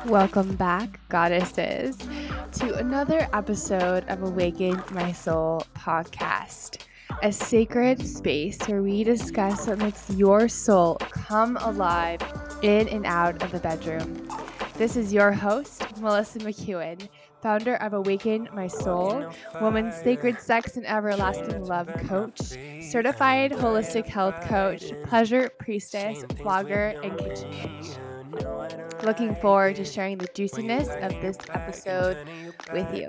Welcome back, goddesses, to another episode of Awaken My Soul podcast, a sacred space where we discuss what makes your soul come alive in and out of the bedroom. This is your host, Melissa McEwen, founder of Awaken My Soul, woman's sacred sex and everlasting love coach, certified holistic health coach, pleasure priestess, blogger, and kitchen witch. Looking forward to sharing the juiciness of this episode with you.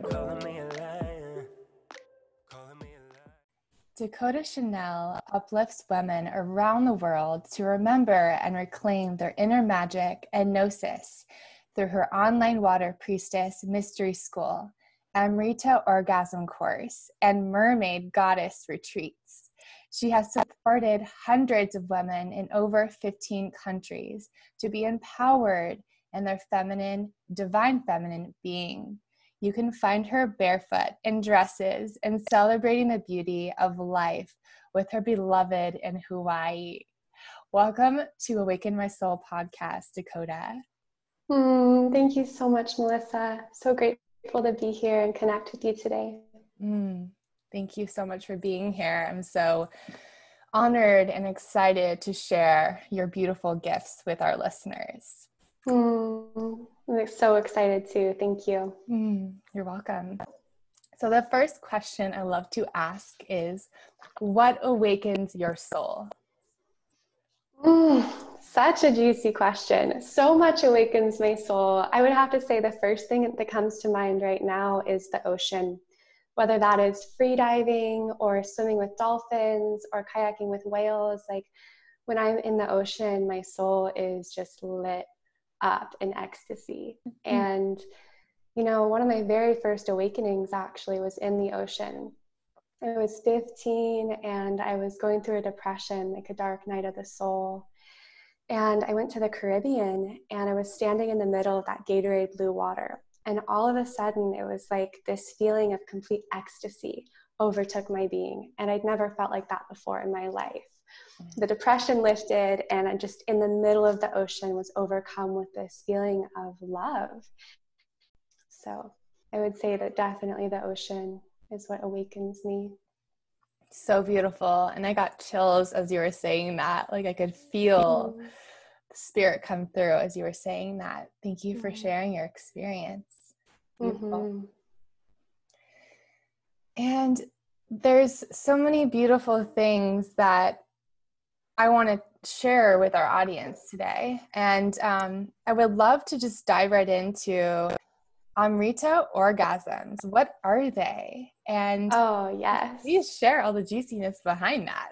Dakota Chanel uplifts women around the world to remember and reclaim their inner magic and gnosis through her online water priestess mystery school, Amrita orgasm course, and mermaid goddess retreats. She has supported hundreds of women in over 15 countries to be empowered in their feminine, divine feminine being. You can find her barefoot in dresses and celebrating the beauty of life with her beloved in Hawaii. Welcome to Awaken My Soul podcast, Dakota. Thank you so much, Melissa. So grateful to be here and connect with you today. Thank you so much for being here. I'm so honored and excited to share your beautiful gifts with our listeners. I'm so excited too. Thank you. You're welcome. So the first question I love to ask is, what awakens your soul? Such a juicy question. So much awakens my soul. I would have to say the first thing that comes to mind right now is the ocean. Whether that is free diving or swimming with dolphins or kayaking with whales, like when I'm in the ocean, my soul is just lit up in ecstasy. And, you know, one of my very first awakenings actually was in the ocean. I was 15 and I was going through a depression, like a dark night of the soul. And I went to the Caribbean and I was standing in the middle of that Gatorade blue water. And all of a sudden, it was like this feeling of complete ecstasy overtook my being. And I'd never felt like that before in my life. The depression lifted, and I just in the middle of the ocean was overcome with this feeling of love. So I would say that definitely the ocean is what awakens me. So beautiful. And I got chills as you were saying that. Like I could feel the spirit come through as you were saying that. Thank you for sharing your experience. Beautiful. And there's so many beautiful things that I want to share with our audience today. And I would love to just dive right into Amrita orgasms. What are they? And yes, please share all the juiciness behind that.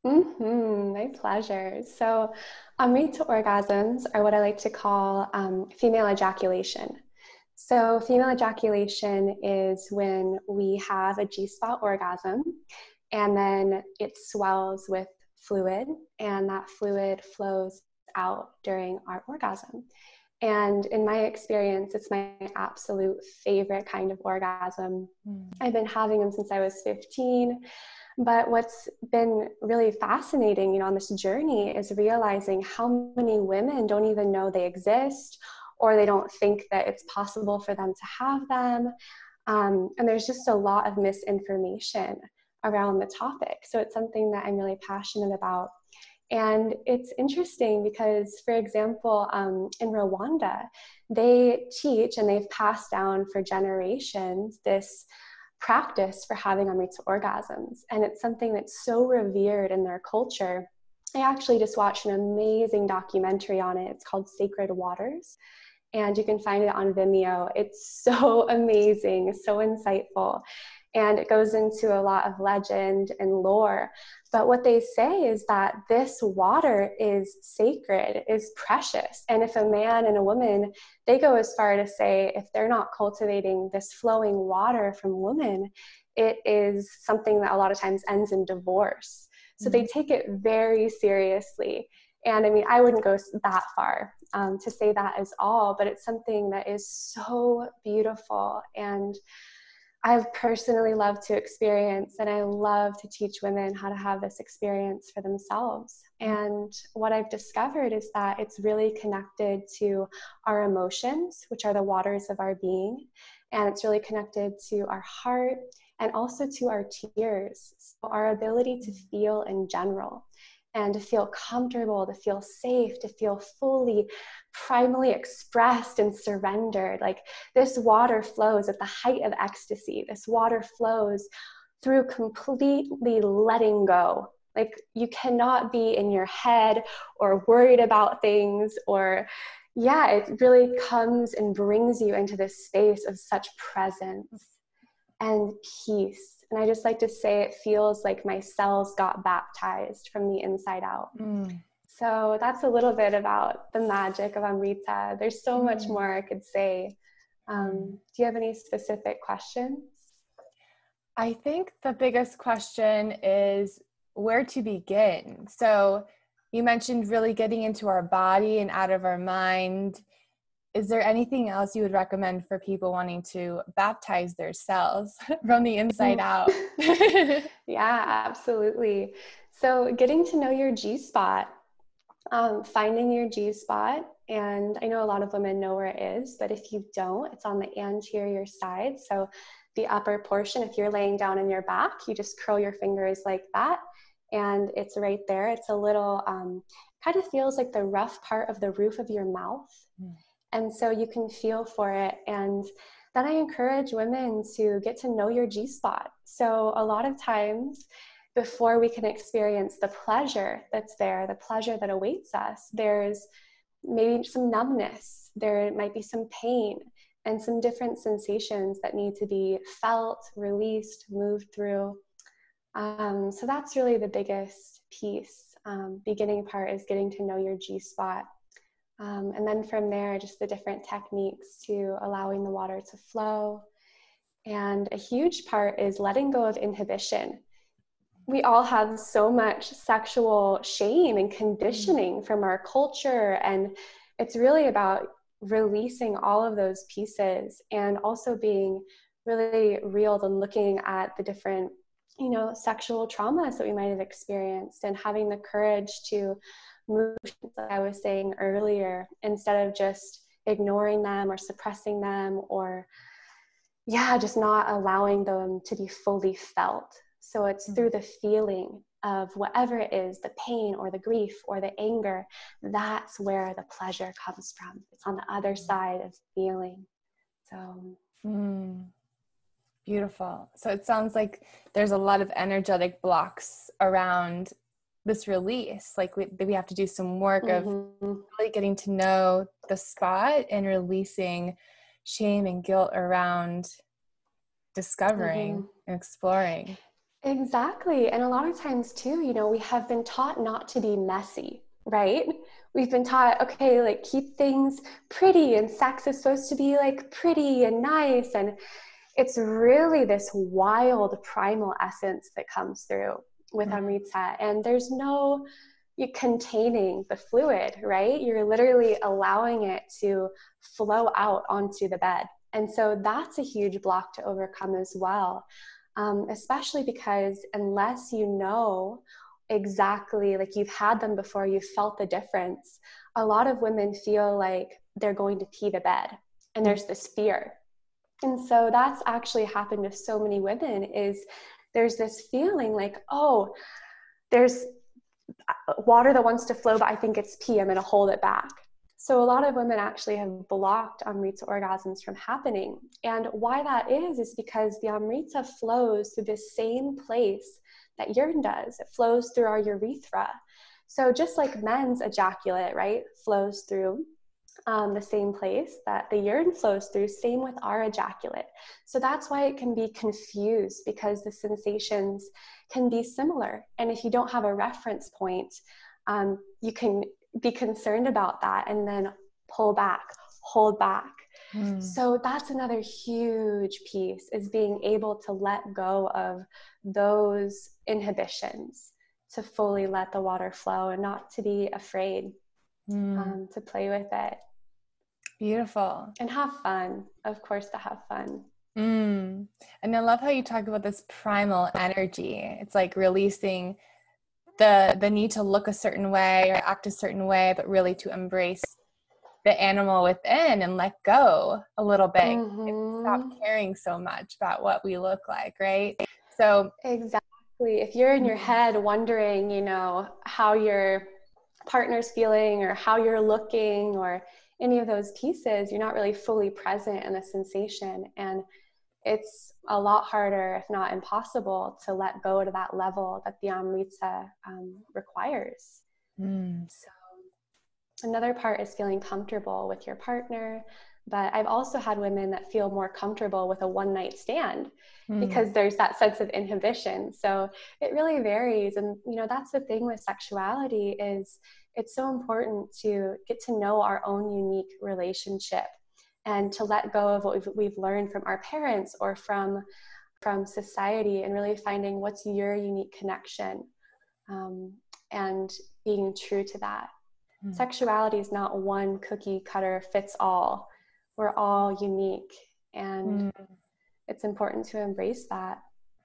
My pleasure. So Amrita orgasms are what I like to call female ejaculation. So female ejaculation is when we have a G-spot orgasm and then it swells with fluid, and that fluid flows out during our orgasm. And in my experience, it's my absolute favorite kind of orgasm. I've been having them since I was 15. But what's been really fascinating, on this journey is realizing how many women don't even know they exist, or they don't think that it's possible for them to have them. And there's just a lot of misinformation around the topic. So it's something that I'm really passionate about. And it's interesting because, for example, in Rwanda, they teach and they've passed down for generations this practice for having Amrita orgasms. And it's something that's so revered in their culture. I actually just watched an amazing documentary on it. It's called Sacred Waters. And you can find it on Vimeo. It's so amazing, so insightful. And it goes into a lot of legend and lore. But what they say is that this water is sacred, is precious. And if a man and a woman, they go as far to say, if they're not cultivating this flowing water from women, it is something that a lot of times ends in divorce. So they take it very seriously. And I mean, I wouldn't go that far to say that is all, but it's something that is so beautiful. And I've personally loved to experience, and I love to teach women how to have this experience for themselves. And what I've discovered is that it's really connected to our emotions, which are the waters of our being. And it's really connected to our heart and also to our tears. So our ability to feel in general and to feel comfortable, to feel safe, to feel fully, primally expressed and surrendered. Like this water flows at the height of ecstasy. This water flows through completely letting go. Like you cannot be in your head or worried about things, or it really comes and brings you into this space of such presence and peace. And I just like to say it feels like my cells got baptized from the inside out. So that's a little bit about the magic of Amrita. There's so much more I could say. Do you have any specific questions? I think the biggest question is where to begin. So you mentioned really getting into our body and out of our mind. Is there anything else you would recommend for people wanting to baptize their cells from the inside out? Yeah, absolutely. So getting to know your G-spot, finding your G-spot. And I know a lot of women know where it is, but if you don't, it's on the anterior side. So the upper portion, if you're laying down on your back, you just curl your fingers like that. And it's right there. It's a little, kind of feels like the rough part of the roof of your mouth. And so you can feel for it. And then I encourage women to get to know your G-spot. So a lot of times before we can experience the pleasure that's there, the pleasure that awaits us, there's maybe some numbness, there might be some pain and some different sensations that need to be felt, released, moved through. So that's really the biggest piece. Beginning part is getting to know your G-spot. And then from there, just the different techniques to allowing the water to flow. And a huge part is letting go of inhibition. We all have so much sexual shame and conditioning from our culture. And it's really about releasing all of those pieces and also being really real and looking at the different, sexual traumas that we might have experienced and having the courage to move, like I was saying earlier, instead of just ignoring them or suppressing them or just not allowing them to be fully felt. So it's through the feeling of whatever it is, the pain or the grief or the anger, that's where the pleasure comes from. It's on the other side of feeling. So beautiful. So it sounds like there's a lot of energetic blocks around this release. Like we have to do some work of really getting to know the spot and releasing shame and guilt around discovering and exploring. Exactly. And a lot of times too, we have been taught not to be messy, right? We've been taught, okay, like keep things pretty, and sex is supposed to be like pretty and nice. And it's really this wild primal essence that comes through with Amrita. And there's no containing the fluid, right? You're literally allowing it to flow out onto the bed. And so that's a huge block to overcome as well. Especially because unless you know exactly, like you've had them before, you've felt the difference, a lot of women feel like they're going to pee the bed, and there's this fear. And so that's actually happened to so many women, is there's this feeling like, oh, there's water that wants to flow, but I think it's pee, I'm going to hold it back. So a lot of women actually have blocked Amrita orgasms from happening. And why that is because the Amrita flows through the same place that urine does. It flows through our urethra. So just like men's ejaculate, right, flows through the same place that the urine flows through, same with our ejaculate. So that's why it can be confused, because the sensations can be similar. And if you don't have a reference point, you can be concerned about that and then pull back, hold back. So that's another huge piece, is being able to let go of those inhibitions, to fully let the water flow and not to be afraid, to play with it. Beautiful. And have fun, of course, to have fun. And I love how you talk about this primal energy. It's like releasing the need to look a certain way or act a certain way, but really to embrace the animal within and let go a little bit. And stop caring so much about what we look like, right? So exactly. If you're in your head wondering, you know, how your partner's feeling or how you're looking or any of those pieces, you're not really fully present in the sensation. And it's a lot harder, if not impossible, to let go to that level that the Amrita requires. So another part is feeling comfortable with your partner. But I've also had women that feel more comfortable with a one-night stand because there's that sense of inhibition. So it really varies. And, you know, that's the thing with sexuality is it's so important to get to know our own unique relationship and to let go of what we've learned from our parents or from society, and really finding what's your unique connection, and being true to that. Sexuality is not one cookie cutter fits all. We're all unique, and it's important to embrace that.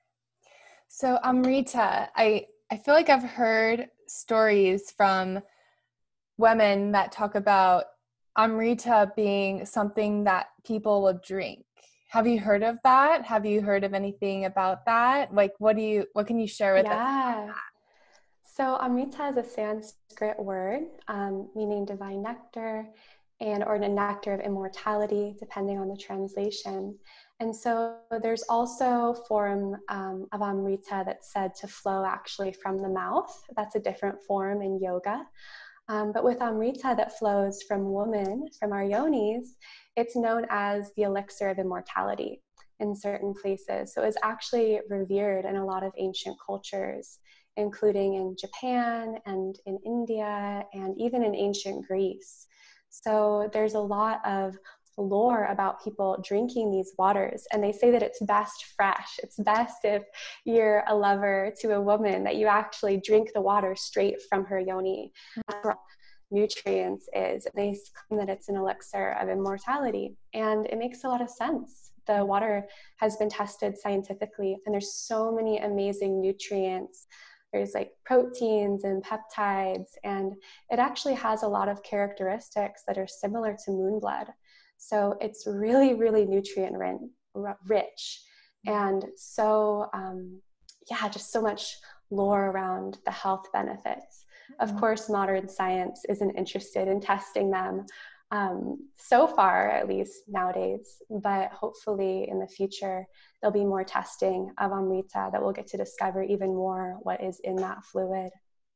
So Amrita, I feel like I've heard stories from women that talk about Amrita being something that people will drink. Have you heard of that? Have you heard of anything about that? Like, what can you share with us about that? So Amrita is a Sanskrit word meaning divine nectar, or a nectar of immortality, depending on the translation. And so there's also a form of Amrita that's said to flow actually from the mouth. That's a different form in yoga. But with Amrita that flows from women, from our yonis, it's known as the elixir of immortality in certain places. So it's actually revered in a lot of ancient cultures, including in Japan and in India and even in ancient Greece. So there's a lot of lore about people drinking these waters, and they say that it's best fresh. It's best if you're a lover to a woman that you actually drink the water straight from her yoni. That's where nutrients is. They claim that it's an elixir of immortality, and it makes a lot of sense. The water has been tested scientifically, and there's so many amazing nutrients. There's like proteins and peptides, and it actually has a lot of characteristics that are similar to moon blood. So it's really, really nutrient rich. And so, just so much lore around the health benefits. Of course, modern science isn't interested in testing them, so far, at least nowadays, but hopefully in the future, there'll be more testing of Amrita that we'll get to discover even more what is in that fluid.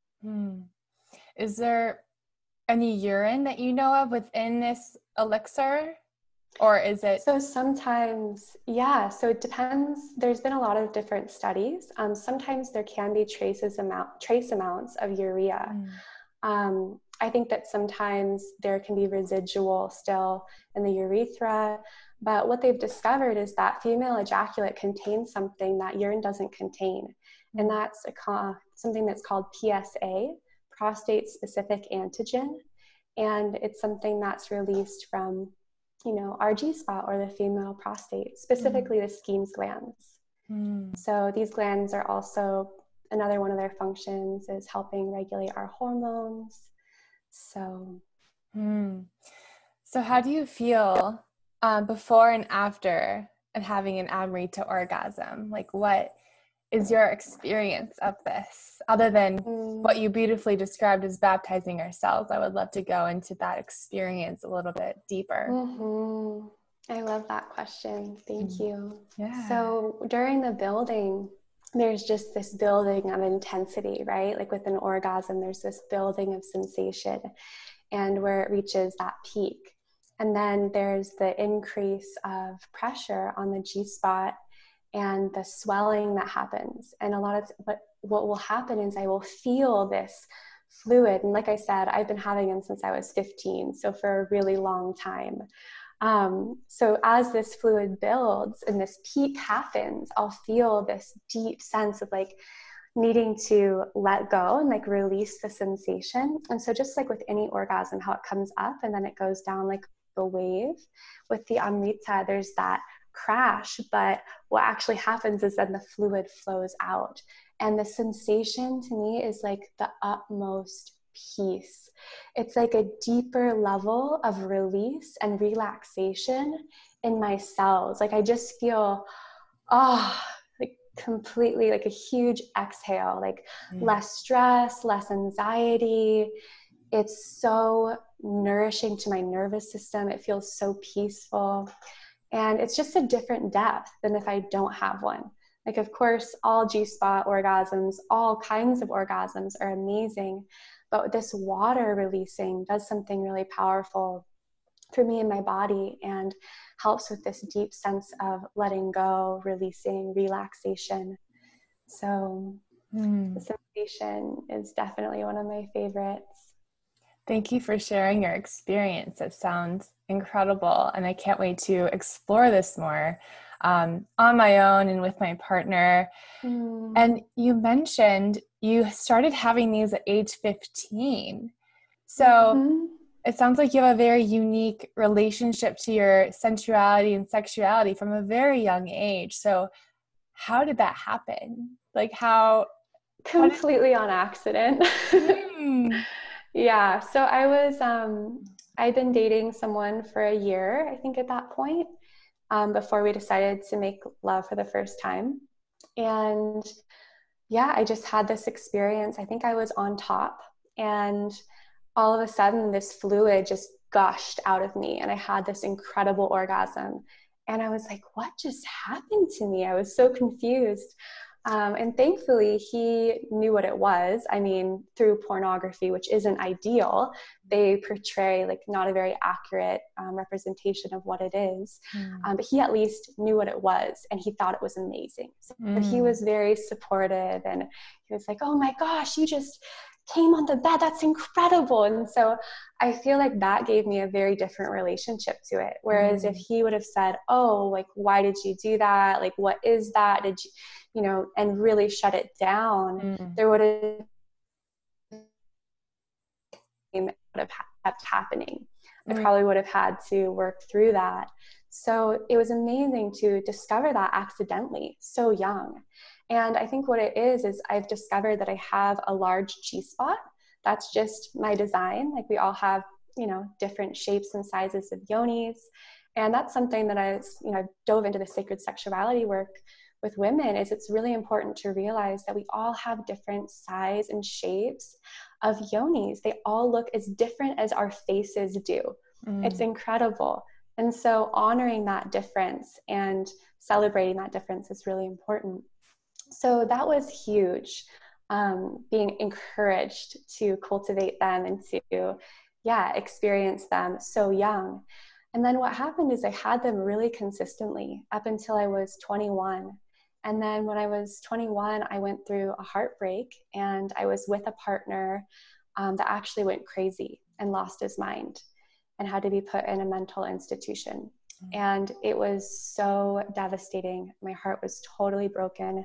Is there any urine that you know of within this elixir, or is it? So sometimes, so it depends. There's been a lot of different studies. Sometimes there can be trace amounts of urea. I think that sometimes there can be residual still in the urethra, but what they've discovered is that female ejaculate contains something that urine doesn't contain, and that's something that's called PSA, prostate-specific antigen, and it's something that's released from, our G-spot or the female prostate, specifically the Skene's glands. So these glands are also, another one of their functions is helping regulate our hormones. So how do you feel before and after of having an Amrita orgasm? Like, what is your experience of this, other than what you beautifully described as baptizing ourselves? I would love to go into that experience a little bit deeper. I love that question. Thank you. Yeah. So during the building, there's just this building of intensity, right? Like with an orgasm, there's this building of sensation, and where it reaches that peak. And then there's the increase of pressure on the G-spot and the swelling that happens. And what will happen is I will feel this fluid. And like I said, I've been having them since I was 15, so for a really long time. So as this fluid builds and this peak happens, I'll feel this deep sense of like needing to let go and like release the sensation. And so just like with any orgasm, how it comes up and then it goes down like a wave, with the Amrita, there's that crash, but what actually happens is then the fluid flows out. And the sensation to me is like the utmost peace. It's like a deeper level of release and relaxation in my cells. Like I just feel, like completely like a huge exhale, like less stress, less anxiety. It's so nourishing to my nervous system. It feels so peaceful. And it's just a different depth than if I don't have one. Like, of course, all G-spot orgasms, all kinds of orgasms are amazing, but this water releasing does something really powerful for me in my body and helps with this deep sense of letting go, releasing, relaxation. So the sensation is definitely one of my favorites. Thank you for sharing your experience. It sounds incredible, and I can't wait to explore this more on my own and with my partner. And you mentioned you started having these at age 15. So it sounds like you have a very unique relationship to your sensuality and sexuality from a very young age. So how did that happen? Like Completely on accident. Yeah. So I'd been dating someone for a year, I think at that point, before we decided to make love for the first time. And yeah, I just had this experience. I think I was on top, and all of a sudden this fluid just gushed out of me, and I had this incredible orgasm. And I was like, what just happened to me? I was so confused. And thankfully, he knew what it was. I mean, through pornography, which isn't ideal, they portray like not a very accurate representation of what it is. But he at least knew what it was, and he thought it was amazing. So he was very supportive, and he was like, oh my gosh, you just came on the bed. That's incredible. And so I feel like that gave me a very different relationship to it. Whereas if he would have said, oh, like, why did you do that? Like, what is that? Did you know, and really shut it down, there would have kept happening. I probably would have had to work through that. So it was amazing to discover that accidentally, so young. And I think what it is I've discovered that I have a large G-spot. That's just my design. Like we all have, you know, different shapes and sizes of yonis. And that's something that I dove into the sacred sexuality work with women. It's really important to realize that we all have different size and shapes of yonis. They all look as different as our faces do. It's incredible. And so honoring that difference and celebrating that difference is really important. So that was huge, being encouraged to cultivate them and to, experience them so young. And then what happened is I had them really consistently up until I was 21. And then when I was 21, I went through a heartbreak, and I was with a partner that actually went crazy and lost his mind and had to be put in a mental institution. And it was so devastating. My heart was totally broken.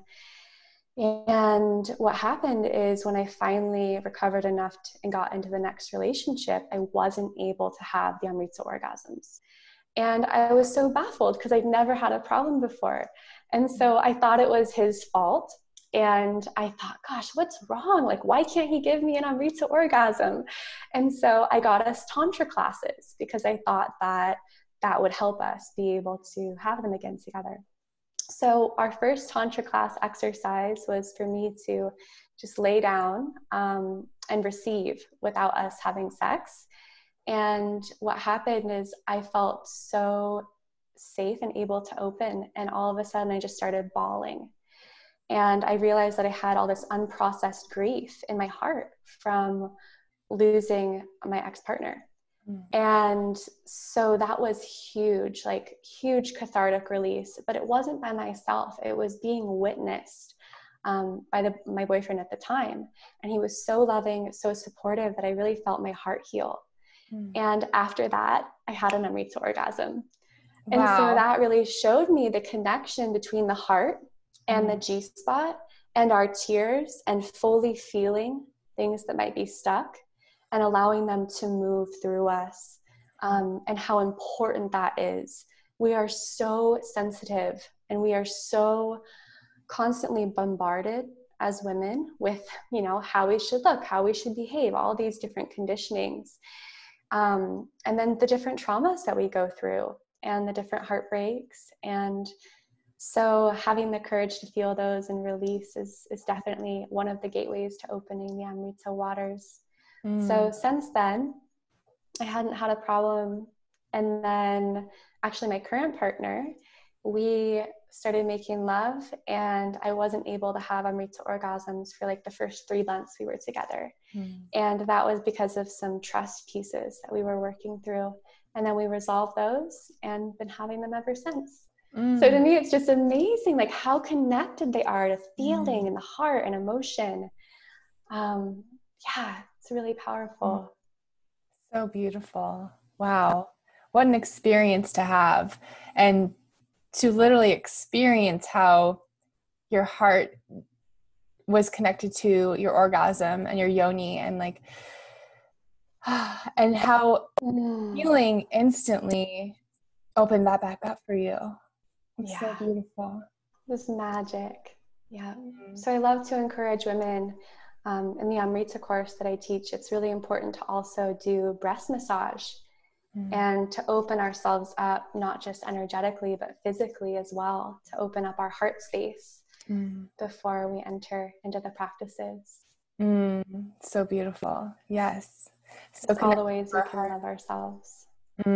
And what happened is when I finally recovered enough and got into the next relationship, I wasn't able to have the Amrita orgasms. And I was so baffled because I'd never had a problem before. And so I thought it was his fault. And I thought, gosh, what's wrong? Like, why can't he give me an Amrita orgasm? And so I got us Tantra classes because I thought that that would help us be able to have them again together. So our first Tantra class exercise was for me to just lay down and receive without us having sex. And what happened is I felt so safe and able to open. And all of a sudden I just started bawling. And I realized that I had all this unprocessed grief in my heart from losing my ex-partner. And so that was huge, like huge cathartic release, but it wasn't by myself. It was being witnessed by my boyfriend at the time. And he was so loving, so supportive that I really felt my heart heal. And after that, I had an Amrita orgasm. Wow. And so that really showed me the connection between the heart and the G-spot and our tears and fully feeling things that might be stuck and allowing them to move through us, and how important that is we are so sensitive and we are so constantly bombarded as women with, how we should look, how we should behave, all these different conditionings. And then the different traumas that we go through and the different heartbreaks. And so having the courage to feel those and release is definitely one of the gateways to opening the Amrita waters. So since then, I hadn't had a problem. And then actually my current partner, we started making love, and I wasn't able to have Amrita orgasms for like the first 3 months we were together. And that was because of some trust pieces that we were working through. And then we resolved those and been having them ever since. So to me, it's just amazing, like how connected they are to feeling and the heart and emotion. Yeah, it's really powerful. So beautiful. Wow. What an experience to have, and to literally experience how your heart was connected to your orgasm and your yoni, and like, and how healing instantly opened that back up for you. It's so beautiful. This magic. Yeah. So I love to encourage women in the Amrita course that I teach. It's really important to also do breast massage and to open ourselves up, not just energetically, but physically as well, to open up our heart space before we enter into the practices. So beautiful. Yes. So it's all the ways we can love ourselves.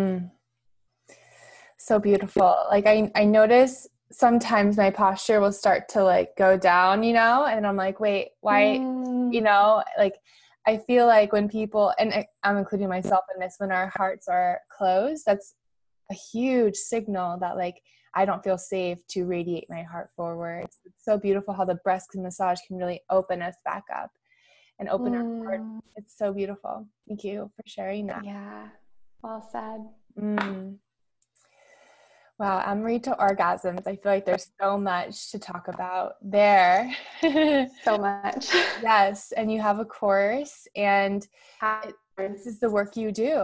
So beautiful. Like I notice sometimes my posture will start to like go down, and I'm like, wait, why, like I feel like when people, and I'm including myself in this, when our hearts are closed, that's a huge signal that like I don't feel safe to radiate my heart forward. It's so beautiful how the breast massage can really open us back up and open our heart. It's so beautiful. Thank you for sharing that. Yeah, well said. Wow, Amrita orgasms. I feel like there's so much to talk about there. So much. Yes, and you have a course, and this is the work you do.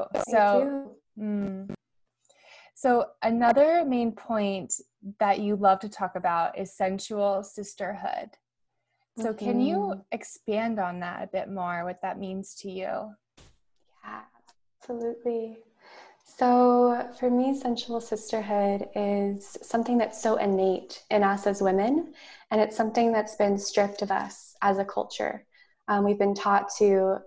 So another main point that you love to talk about is sensual sisterhood. So can you expand on that a bit more, what that means to you? Yeah, absolutely. So for me, sensual sisterhood is something that's so innate in us as women, and it's something that's been stripped of us as a culture. We've been taught to,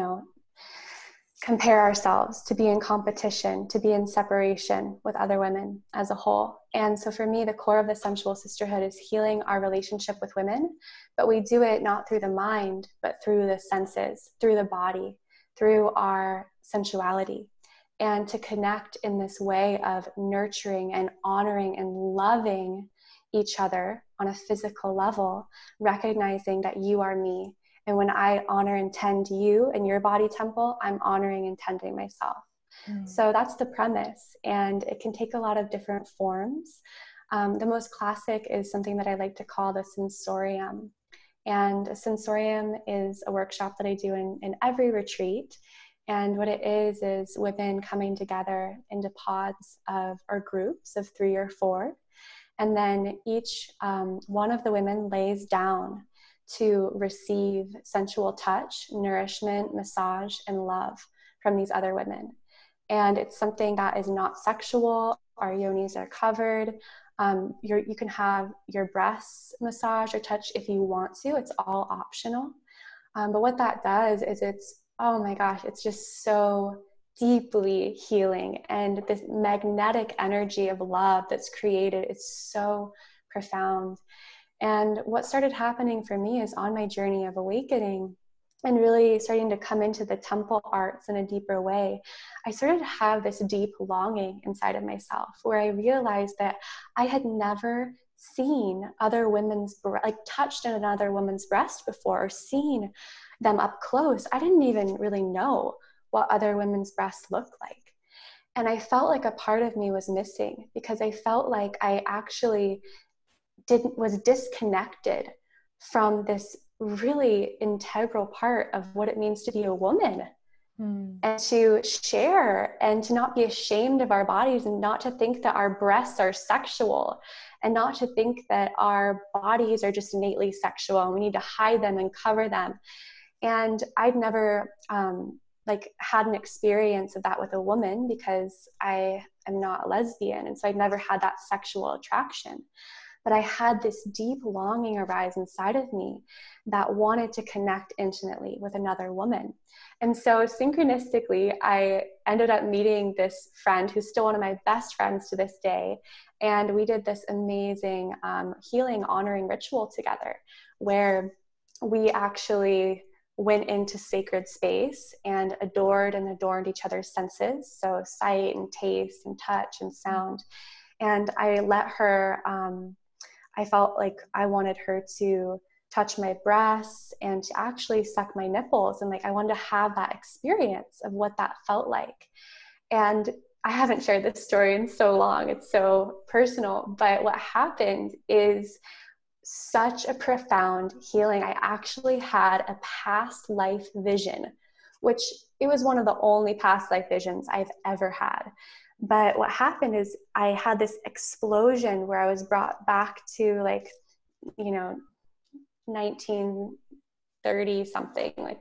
compare ourselves, to be in competition, to be in separation with other women as a whole. And so for me, the core of the sensual sisterhood is healing our relationship with women, but we do it not through the mind, but through the senses, through the body, through our sensuality. And to connect in this way of nurturing and honoring and loving each other on a physical level, recognizing that you are me. And when I honor and tend you and your body temple, I'm honoring and tending myself. So that's the premise. And it can take a lot of different forms. The most classic is something that I like to call the sensorium. And a sensorium is a workshop that I do in every retreat. And what it is women coming together into pods or groups of 3 or 4. And then each one of the women lays down to receive sensual touch, nourishment, massage, and love from these other women. And it's something that is not sexual. Our yonis are covered. You can have your breasts massage or touch if you want to. It's all optional. But what that does is oh my gosh, it's just so deeply healing. And this magnetic energy of love that's created is so profound. And what started happening for me is on my journey of awakening and really starting to come into the temple arts in a deeper way, I started to have this deep longing inside of myself where I realized that I had never seen other women's, touched another woman's breast before, or seen them up close. I didn't even really know what other women's breasts looked like. And I felt like a part of me was missing because I felt like I actually was disconnected from this really integral part of what it means to be a woman, and to share and to not be ashamed of our bodies, and not to think that our breasts are sexual, and not to think that our bodies are just innately sexual and we need to hide them and cover them. And I'd never had an experience of that with a woman, because I am not a lesbian. And so I'd never had that sexual attraction. But I had this deep longing arise inside of me that wanted to connect intimately with another woman. And so synchronistically, I ended up meeting this friend who's still one of my best friends to this day. And we did this amazing healing, honoring ritual together, where we actually went into sacred space and adored and adorned each other's senses. So sight and taste and touch and sound. And I let her, I felt like I wanted her to touch my breasts and to actually suck my nipples. And like, I wanted to have that experience of what that felt like. And I haven't shared this story in so long. It's so personal. But what happened is such a profound healing. I actually had a past life vision, which it was one of the only past life visions I've ever had. But what happened is I had this explosion where I was brought back to 1930 something, the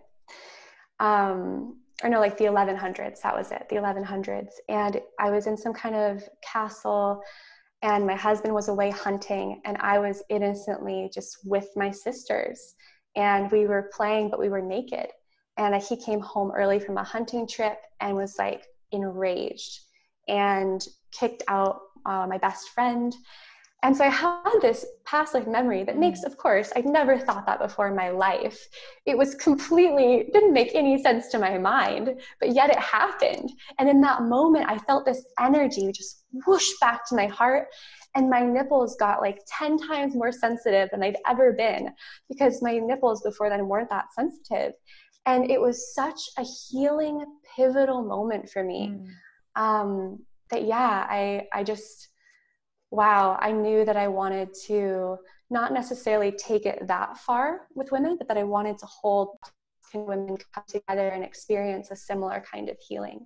1100s. That was it, the 1100s. And I was in some kind of castle, and my husband was away hunting, and I was innocently just with my sisters, and we were playing, but we were naked. And he came home early from a hunting trip and was like enraged and kicked out my best friend. And so I had this past life memory that makes, of course, I'd never thought that before in my life. It was didn't make any sense to my mind, but yet it happened. And in that moment, I felt this energy just whoosh back to my heart, and my nipples got like 10 times more sensitive than they'd ever been, because my nipples before then weren't that sensitive. And it was such a healing, pivotal moment for me. I knew that I wanted to not necessarily take it that far with women, but that I wanted to hold women come together and experience a similar kind of healing.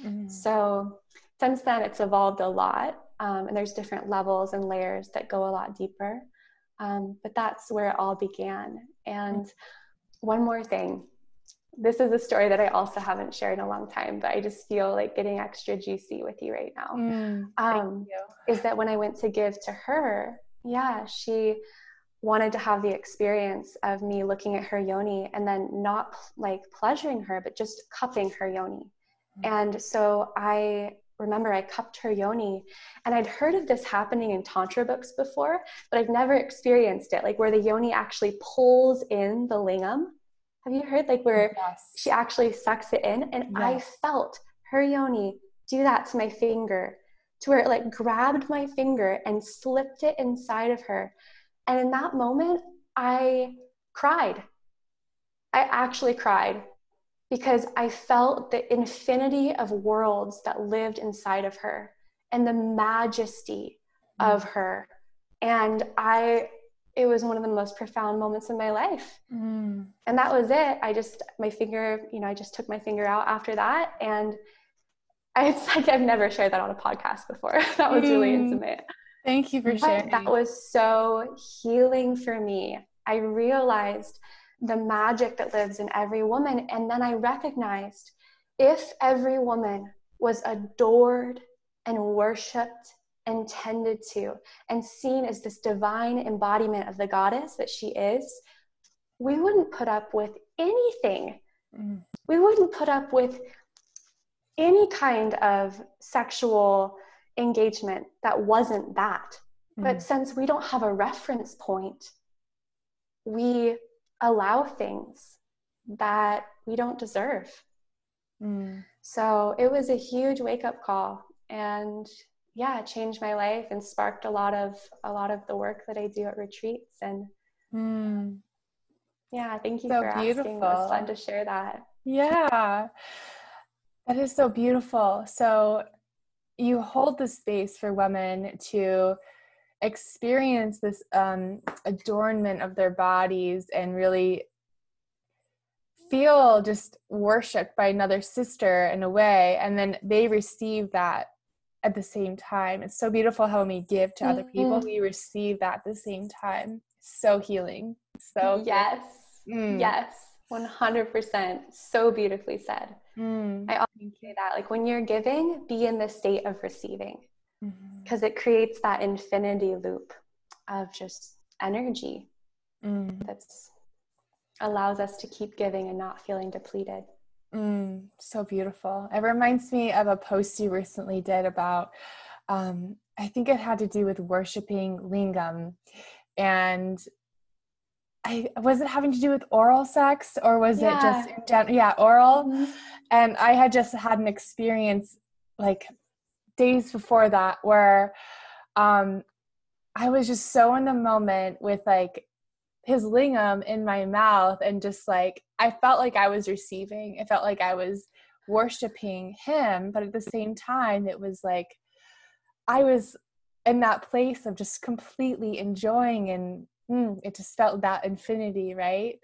So since then, it's evolved a lot, and there's different levels and layers that go a lot deeper. But that's where it all began. And one more thing. This is a story that I also haven't shared in a long time, but I just feel like getting extra juicy with you right now. Is that when I went to give to her, she wanted to have the experience of me looking at her yoni and then not like pleasuring her, but just cupping her yoni. And so I remember I cupped her yoni, and I'd heard of this happening in Tantra books before, but I've never experienced it, like where the yoni actually pulls in the lingam. Have you heard where she actually sucks it in? And I felt her yoni do that to my finger, to where it grabbed my finger and slipped it inside of her. And in that moment, I cried. I actually cried, because I felt the infinity of worlds that lived inside of her and the majesty of her. And it was one of the most profound moments in my life. And that was it. I just took my finger out after that. And it's like, I've never shared that on a podcast before. That was really intimate. Thank you for sharing. That was so healing for me. I realized the magic that lives in every woman. And then I recognized, if every woman was adored and worshiped and tended to and seen as this divine embodiment of the goddess that she is, we wouldn't put up with anything. We wouldn't put up with any kind of sexual engagement that wasn't that. But since we don't have a reference point, we allow things that we don't deserve. So it was a huge wake-up call, and it changed my life and sparked a lot of the work that I do at retreats. And thank you for asking. It was fun to share that. Yeah, that is so beautiful. So you hold the space for women to experience this adornment of their bodies and really feel just worshiped by another sister in a way, and then they receive that at the same time. It's so beautiful how when we give to other people, we receive that at the same time. So healing. So yes, yes, 100%. So beautifully said. I often say that, like, when you're giving, be in the state of receiving, because it creates that infinity loop of just energy that's allows us to keep giving and not feeling depleted. So beautiful. It reminds me of a post you recently did about, I think it had to do with worshiping lingam, and was it having to do with oral sex, or was it just in general? Yeah, oral. And I had just had an experience like days before that where I was just so in the moment with like his lingam in my mouth, and just like I felt like I was receiving. It felt like I was worshiping him, but at the same time it was like I was in that place of just completely enjoying, and it just felt that infinity, right?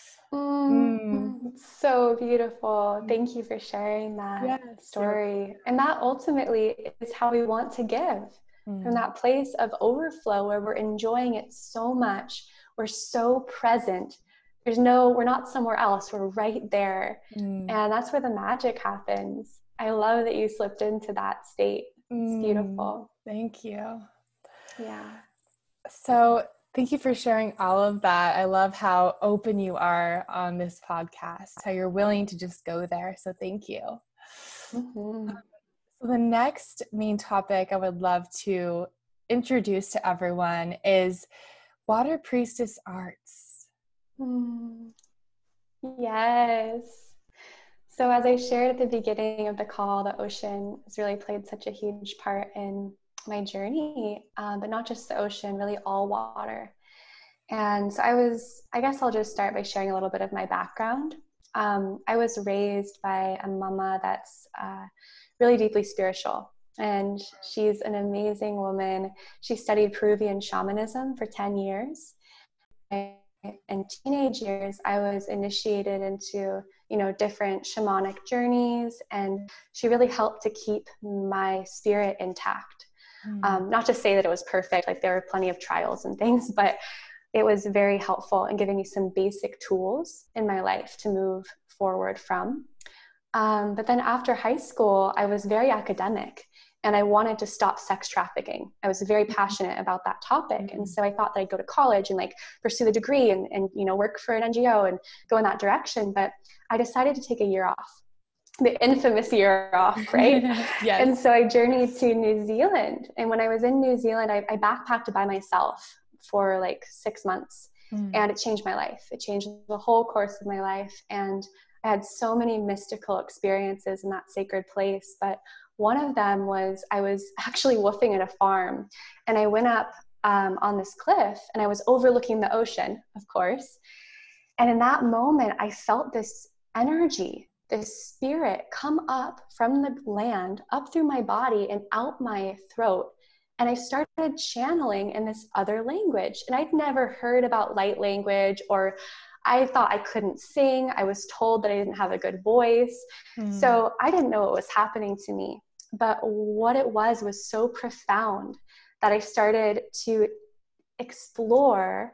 So beautiful. Thank you for sharing that story. And that ultimately is how we want to give, from that place of overflow where we're enjoying it so much. We're so present. We're not somewhere else. We're right there. And that's where the magic happens. I love that you slipped into that state. It's beautiful. Thank you. Yeah. So thank you for sharing all of that. I love how open you are on this podcast, how you're willing to just go there. So thank you. So the next main topic I would love to introduce to everyone is Water Priestess Arts. Yes. So as I shared at the beginning of the call, the ocean has really played such a huge part in my journey, but not just the ocean, really all water. And so I guess I'll just start by sharing a little bit of my background. I was raised by a mama that's really deeply spiritual, and she's an amazing woman. She studied Peruvian shamanism for 10 years. In teenage years, I was initiated into, different shamanic journeys, and she really helped to keep my spirit intact. Not to say that it was perfect, like there were plenty of trials and things, but it was very helpful in giving me some basic tools in my life to move forward from. But then after high school, I was very academic, and I wanted to stop sex trafficking. I was very passionate about that topic. And so I thought that I'd go to college and pursue the degree and work for an NGO and go in that direction. But I decided to take a year off, the infamous year off, right? Yes. And so I journeyed to New Zealand. And when I was in New Zealand, I backpacked by myself for 6 months. And it changed my life. It changed the whole course of my life. And I had so many mystical experiences in that sacred place. But one of them was I was actually woofing at a farm, and I went up on this cliff, and I was overlooking the ocean, of course. And in that moment, I felt this energy, this spirit come up from the land, up through my body and out my throat. And I started channeling in this other language. And I'd never heard about light language, or I thought I couldn't sing. I was told that I didn't have a good voice. So I didn't know what was happening to me. But what it was so profound that I started to explore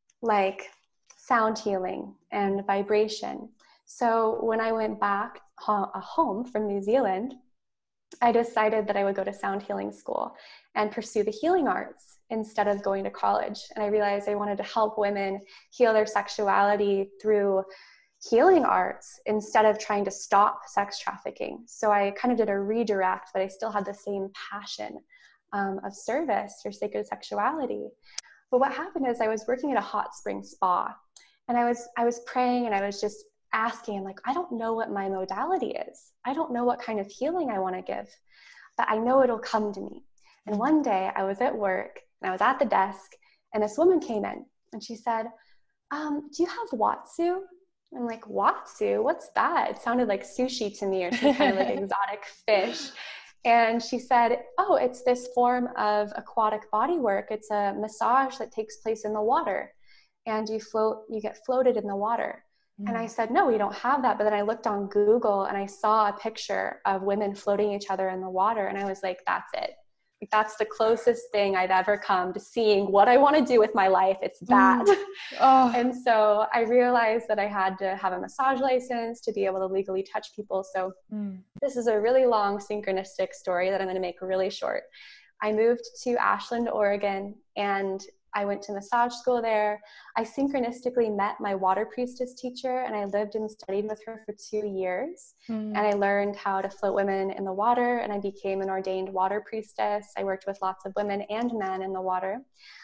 sound healing and vibration. So when I went back home from New Zealand, I decided that I would go to sound healing school and pursue the healing arts instead of going to college. And I realized I wanted to help women heal their sexuality through healing arts instead of trying to stop sex trafficking. So I kind of did a redirect, but I still had the same passion of service for sacred sexuality. But what happened is I was working at a hot spring spa, and I was praying, and I was just asking, I don't know what my modality is. I don't know what kind of healing I want to give, but I know it'll come to me. And one day I was at work, and I was at the desk, and this woman came in, and she said, do you have Watsu? I'm like, Watsu? What's that? It sounded like sushi to me, or some kind of exotic fish. And she said, oh, it's this form of aquatic body work. It's a massage that takes place in the water, and you get floated in the water. And I said, no, we don't have that. But then I looked on Google and I saw a picture of women floating each other in the water. And I was like, that's it. Like, that's the closest thing I've ever come to seeing what I want to do with my life. It's that. Oh. And so I realized that I had to have a massage license to be able to legally touch people. So this is a really long synchronistic story that I'm going to make really short. I moved to Ashland, Oregon, and I went to massage school there. I synchronistically met my water priestess teacher, and I lived and studied with her for 2 years. And I learned how to float women in the water, and I became an ordained water priestess. I worked with lots of women and men in the water.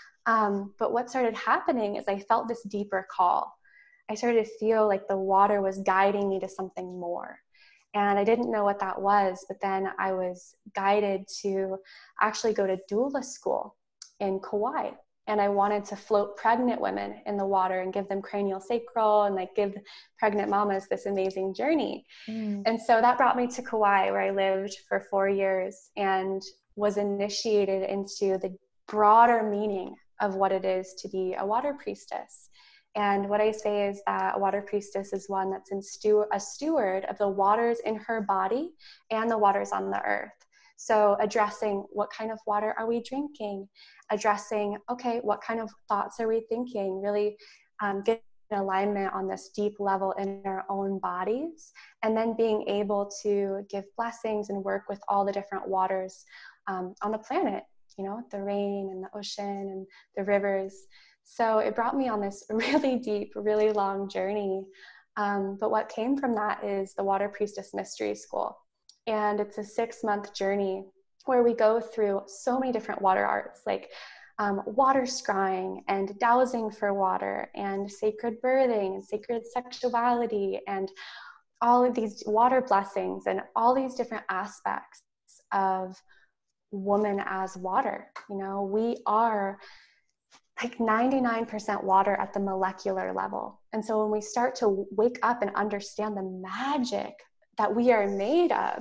But what started happening is I felt this deeper call. I started to feel like the water was guiding me to something more. And I didn't know what that was, but then I was guided to actually go to doula school in Kauai. And I wanted to float pregnant women in the water and give them cranial sacral and like give pregnant mamas this amazing journey. And so that brought me to Kauai, where I lived for 4 years and was initiated into the broader meaning of what it is to be a water priestess. And what I say is that a water priestess is one that's a steward of the waters in her body and the waters on the earth. So addressing what kind of water are we drinking, addressing, okay, what kind of thoughts are we thinking, really getting alignment on this deep level in our own bodies, and then being able to give blessings and work with all the different waters on the planet, you know, the rain and the ocean and the rivers. So it brought me on this really deep, really long journey. But what came from that is the Water Priestess Mystery School. And it's a 6-month journey where we go through so many different water arts, like water scrying and dowsing for water and sacred birthing and sacred sexuality and all of these water blessings and all these different aspects of woman as water. You know, we are like 99% water at the molecular level. And so when we start to wake up and understand the magic that we are made of,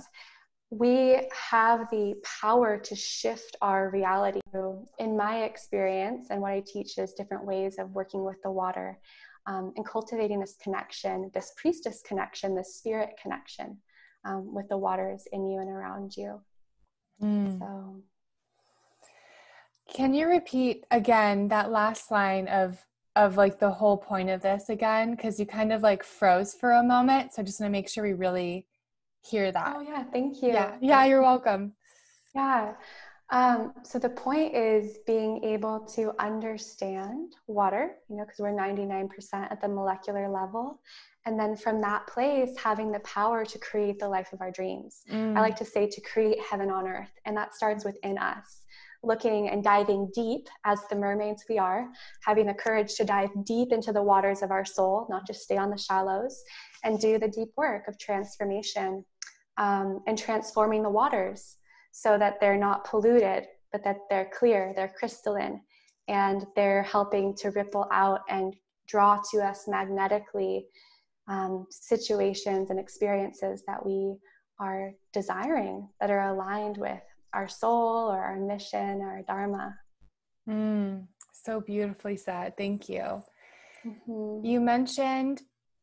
we have the power to shift our reality. In my experience, and what I teach is different ways of working with the water and cultivating this connection, this priestess connection, this spirit connection with the waters in you and around you. So. Can you repeat again that last line of like the whole point of this again? Because you kind of like froze for a moment. So I just want to make sure we really hear that. Oh yeah, thank you. Yeah, you're welcome. Yeah. So the point is being able to understand water, you know, because we're 99% at the molecular level. And then from that place, having the power to create the life of our dreams. I like to say to create heaven on earth. And that starts within us. Looking and diving deep as the mermaids we are, having the courage to dive deep into the waters of our soul, not just stay on the shallows, and do the deep work of transformation and transforming the waters so that they're not polluted, but that they're clear, they're crystalline, and they're helping to ripple out and draw to us magnetically situations and experiences that we are desiring, that are aligned with our soul or our mission or our dharma. So beautifully said. Thank you. Mm-hmm. You mentioned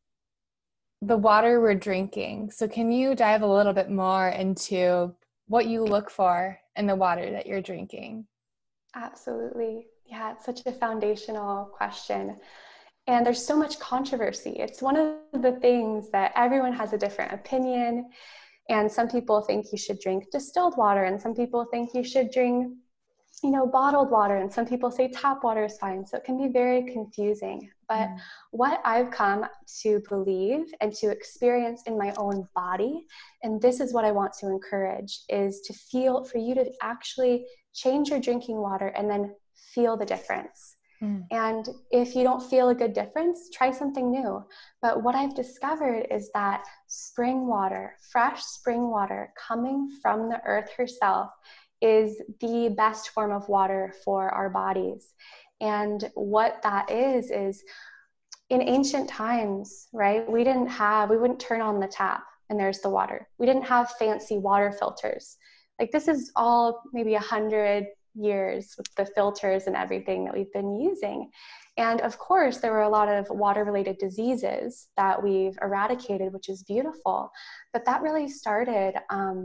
the water we're drinking. So can you dive a little bit more into what you look for in the water that you're drinking? Absolutely. Yeah, it's such a foundational question. And there's so much controversy. It's one of the things that everyone has a different opinion. And some people think you should drink distilled water, and some people think you should drink, you know, bottled water, and some people say tap water is fine. So it can be very confusing. But what I've come to believe and to experience in my own body, and this is what I want to encourage, is to feel, for you to actually change your drinking water and then feel the difference. And if you don't feel a good difference, try something new. But what I've discovered is that spring water, fresh spring water coming from the earth herself, is the best form of water for our bodies. And what that is in ancient times, right? We wouldn't turn on the tap and there's the water. We didn't have fancy water filters. Like, this is all maybe 100, years with the filters and everything that we've been using. And of course, there were a lot of water-related diseases that we've eradicated, which is beautiful. But that really started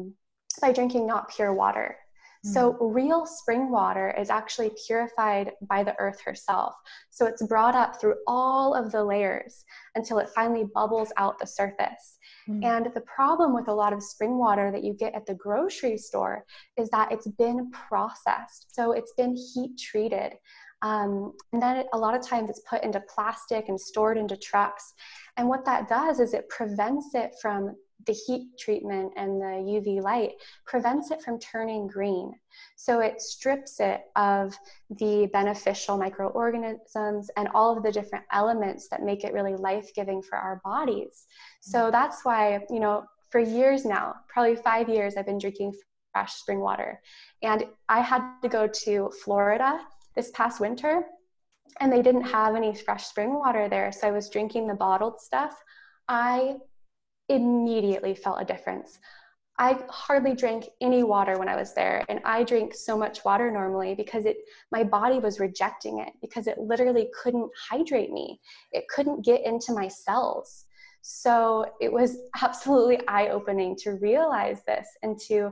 by drinking not pure water. So real spring water is actually purified by the earth herself. So it's brought up through all of the layers until it finally bubbles out the surface. And the problem with a lot of spring water that you get at the grocery store is that it's been processed. So it's been heat treated. And then a lot of times it's put into plastic and stored into trucks. And what that does is it prevents it from the heat treatment and the UV light, prevents it from turning green. So it strips it of the beneficial microorganisms and all of the different elements that make it really life-giving for our bodies. So that's why, you know, for years now, probably 5 years, I've been drinking fresh spring water. And I had to go to Florida this past winter, and they didn't have any fresh spring water there. So I was drinking the bottled stuff. I immediately felt a difference. I hardly drank any water when I was there, and I drink so much water normally because my body was rejecting it because it literally couldn't hydrate me. It couldn't get into my cells. So it was absolutely eye-opening to realize this and to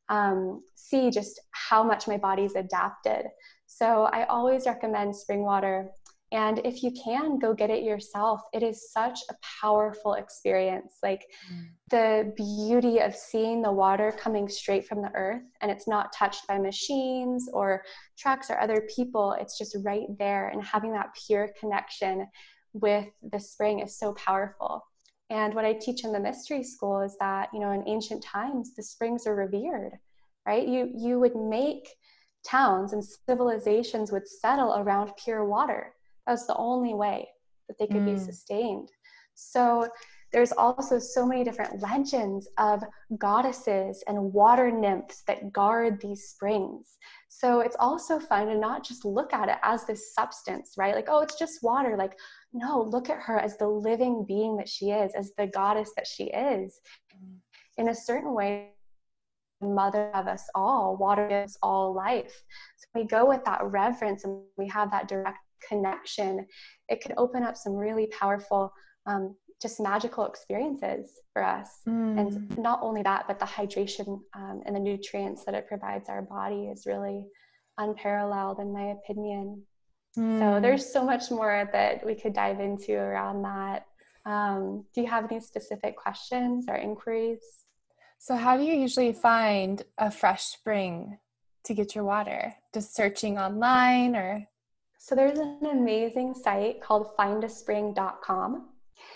see just how much my body's adapted. So I always recommend spring water. And if you can, go get it yourself. It is such a powerful experience. Like the beauty of seeing the water coming straight from the earth, and it's not touched by machines or trucks or other people. It's just right there, and having that pure connection with the spring is so powerful. And what I teach in the mystery school is that, you know, in ancient times, the springs are revered, right? You would make towns and civilizations would settle around pure water. That was the only way that they could be sustained. So there's also so many different legends of goddesses and water nymphs that guard these springs. So it's also fun to not just look at it as this substance, right? Like, oh, it's just water. Like, no, look at her as the living being that she is, as the goddess that she is. In a certain way, mother of us all, water gives all life. So we go with that reverence and we have that direct connection. It could open up some really powerful, just magical experiences for us. And not only that, but the hydration and the nutrients that it provides our body is really unparalleled, in my opinion. So there's so much more that we could dive into around that. Do you have any specific questions or inquiries? So how do you usually find a fresh spring to get your water? Just searching online or? So there's an amazing site called findaspring.com.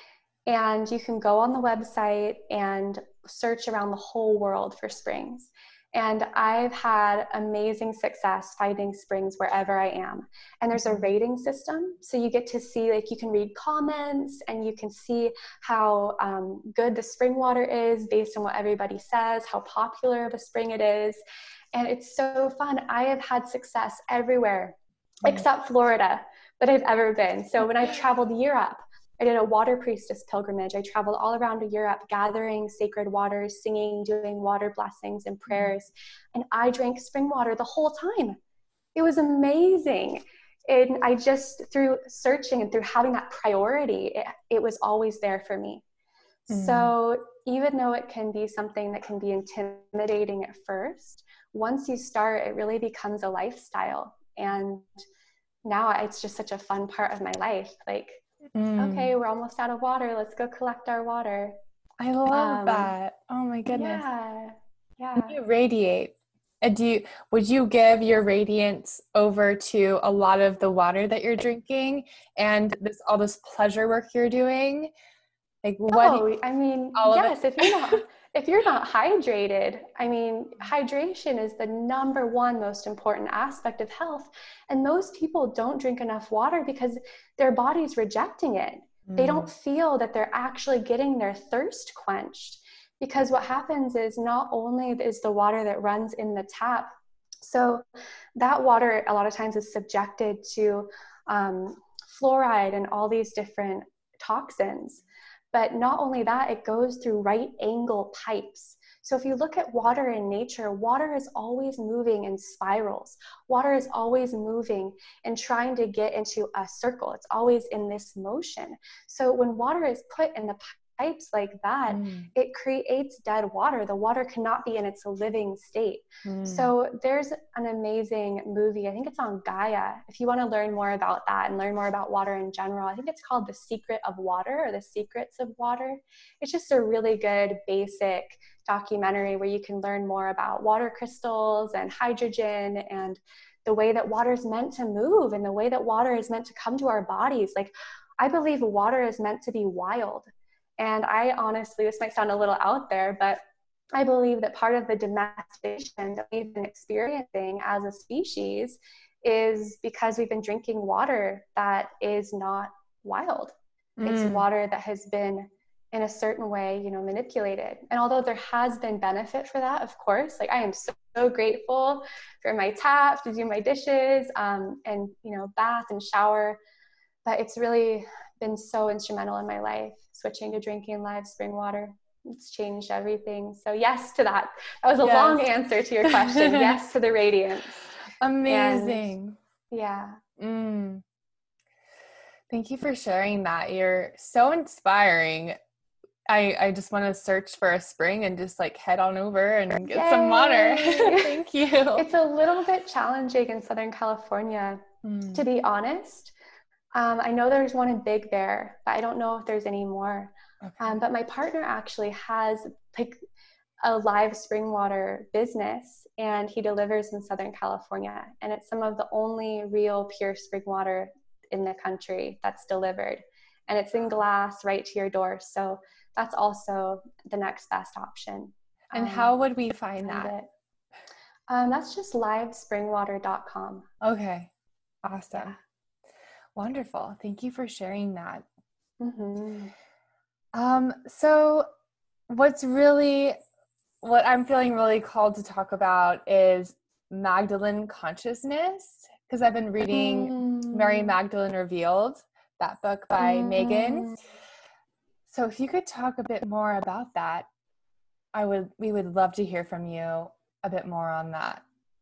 And you can go on the website and search around the whole world for springs. And I've had amazing success finding springs wherever I am. And there's a rating system. So you get to see, like, you can read comments and you can see how good the spring water is based on what everybody says, how popular of a spring it is. And it's so fun. I have had success everywhere except Florida that I've ever been. So when I traveled Europe, I did a water priestess pilgrimage. I traveled all around Europe, gathering sacred waters, singing, doing water blessings and prayers. And I drank spring water the whole time. It was amazing. And I just, through searching and through having that priority, it was always there for me. So even though it can be something that can be intimidating at first, once you start, it really becomes a lifestyle. And now it's just such a fun part of my life. Like, okay, we're almost out of water. Let's go collect our water. I love that. Oh my goodness. Yeah. You radiate. Would you give your radiance over to a lot of the water that you're drinking and all this pleasure work you're doing? Like what? I mean, yes, if you're not hydrated, I mean, hydration is the number one most important aspect of health. And most people don't drink enough water because their body's rejecting it. They don't feel that they're actually getting their thirst quenched. Because what happens is not only is the water that runs in the tap, so that water a lot of times is subjected to fluoride and all these different toxins. But not only that, it goes through right angle pipes. So if you look at water in nature, water is always moving in spirals. Water is always moving and trying to get into a circle. It's always in this motion. So when water is put in the pipes like that, it creates dead water. The water cannot be in its living state. So there's an amazing movie, I think it's on Gaia. If you want to learn more about that and learn more about water in general, I think it's called The Secret of Water or The Secrets of Water. It's just a really good basic documentary where you can learn more about water crystals and hydrogen and the way that water is meant to move and the way that water is meant to come to our bodies. Like, I believe water is meant to be wild. And I honestly, this might sound a little out there, but I believe that part of the domestication that we've been experiencing as a species is because we've been drinking water that is not wild. It's water that has been in a certain way, manipulated. And although there has been benefit for that, of course, like I am so grateful for my tap to do my dishes, and, bath and shower, but it's really been so instrumental in my life, switching to drinking live spring water. It's changed everything. So yes to that. That was a long answer to your question. Yes to the radiance. Amazing. And, yeah. Thank you for sharing that. You're so inspiring. I just want to search for a spring and just like head on over and get some water. Thank you. It's a little bit challenging in Southern California, to be honest. I know there's one in Big Bear, but I don't know if there's any more. Okay. But my partner actually has like a live spring water business, and he delivers in Southern California. And it's some of the only real pure spring water in the country that's delivered. And it's in glass right to your door. So that's also the next best option. And how would we find that? That's just livespringwater.com. Okay. Awesome. Yeah. Wonderful. Thank you for sharing that. So what I'm feeling really called to talk about is Magdalene consciousness, because I've been reading Mary Magdalene Revealed, that book by Megan. So if you could talk a bit more about that, we would love to hear from you a bit more on that.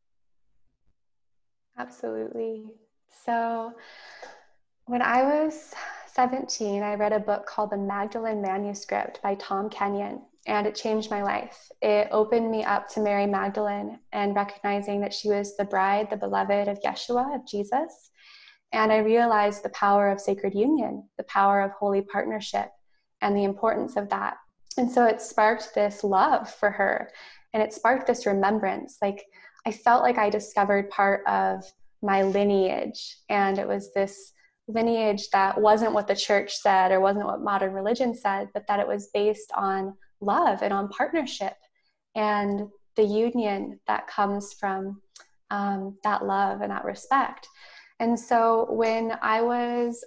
Absolutely. So when I was 17, I read a book called The Magdalene Manuscript by Tom Kenyon, and it changed my life. It opened me up to Mary Magdalene and recognizing that she was the bride, the beloved of Yeshua, of Jesus. And I realized the power of sacred union, the power of holy partnership, and the importance of that. And so it sparked this love for her, and it sparked this remembrance. Like, I felt like I discovered part of my lineage, and it was this lineage that wasn't what the church said or wasn't what modern religion said, but that it was based on love and on partnership and the union that comes from that love and that respect. And so when I was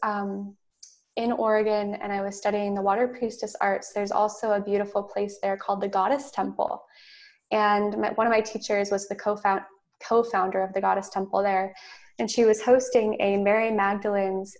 in Oregon and I was studying the water priestess arts, there's also a beautiful place there called the Goddess Temple. And one of my teachers was the co-founder of the Goddess Temple there. And she was hosting a Mary Magdalene's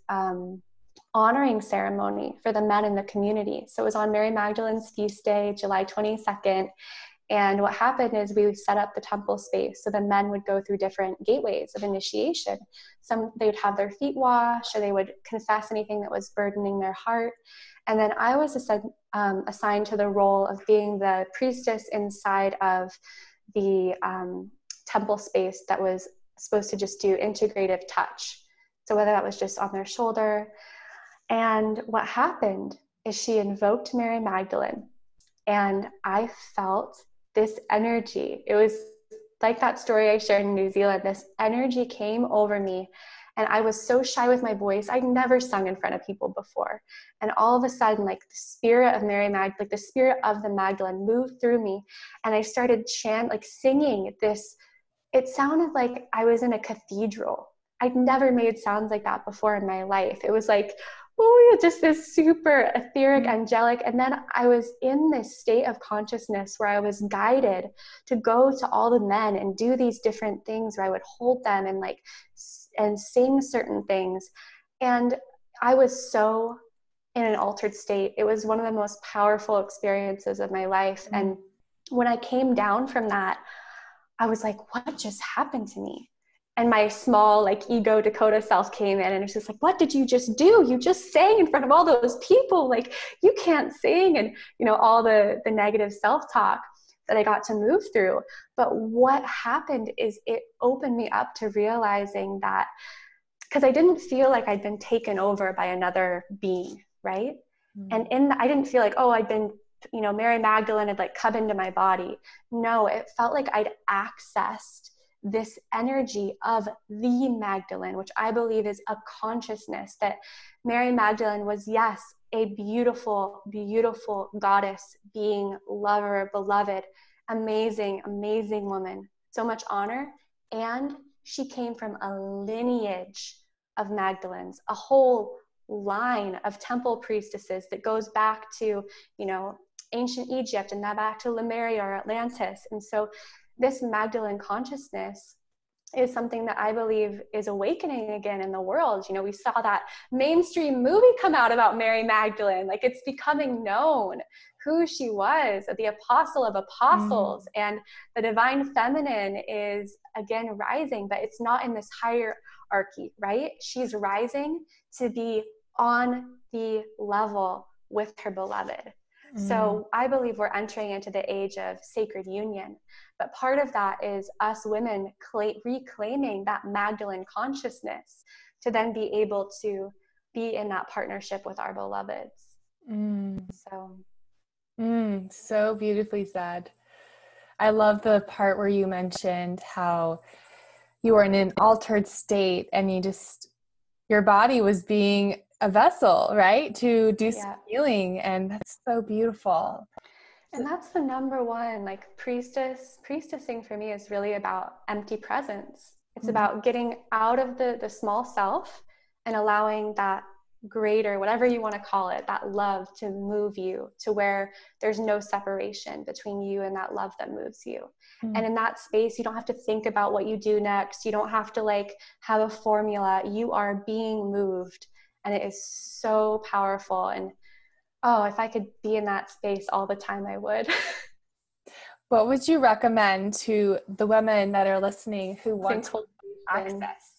honoring ceremony for the men in the community. So it was on Mary Magdalene's feast day, July 22nd. And what happened is we set up the temple space so the men would go through different gateways of initiation. Some, they would have their feet washed, or they would confess anything that was burdening their heart. And then I was assigned to the role of being the priestess inside of the temple space that was supposed to just do integrative touch. So whether that was just on their shoulder. And what happened is she invoked Mary Magdalene, and I felt this energy. It was like that story I shared in New Zealand. This energy came over me, and I was so shy with my voice. I'd never sung in front of people before. And all of a sudden, like the spirit of Mary Magdalene, like the spirit of the Magdalene moved through me, and I started singing this. It sounded like I was in a cathedral. I'd never made sounds like that before in my life. It was like, oh, just this super etheric, angelic. And then I was in this state of consciousness where I was guided to go to all the men and do these different things where I would hold them and sing certain things. And I was so in an altered state. It was one of the most powerful experiences of my life. And when I came down from that, I was like, what just happened to me? And my small, like, ego Dakota self came in and it was just like, what did you just do? You just sang in front of all those people. Like, you can't sing. And, all the negative self-talk that I got to move through. But what happened is it opened me up to realizing that, because I didn't feel like I'd been taken over by another being, right? Mm-hmm. And I didn't feel like, oh, I'd been, Mary Magdalene had like come into my body. No, it felt like I'd accessed this energy of the Magdalene, which I believe is a consciousness, that Mary Magdalene was, yes, a beautiful, beautiful goddess, being, lover, beloved, amazing, amazing woman, so much honor. And she came from a lineage of Magdalenes, a whole line of temple priestesses that goes back to, ancient Egypt and then back to Lemuria or Atlantis. And so this Magdalene consciousness is something that I believe is awakening again in the world. We saw that mainstream movie come out about Mary Magdalene. Like, it's becoming known who she was, the apostle of apostles, and the divine feminine is again rising, but it's not in this hierarchy, right? She's rising to be on the level with her beloved. So I believe we're entering into the age of sacred union. But part of that is us women reclaiming that Magdalene consciousness to then be able to be in that partnership with our beloveds. So beautifully said. I love the part where you mentioned how you were in an altered state and your body was being a vessel, right? To do some healing. And that's so beautiful. And that's the number one, like, priestessing for me is really about empty presence. It's about getting out of the small self and allowing that greater, whatever you want to call it, that love to move you to where there's no separation between you and that love that moves you. And in that space, you don't have to think about what you do next. You don't have to like have a formula. You are being moved. And it is so powerful. And oh, if I could be in that space all the time, I would. What would you recommend to the women that are listening who want to access?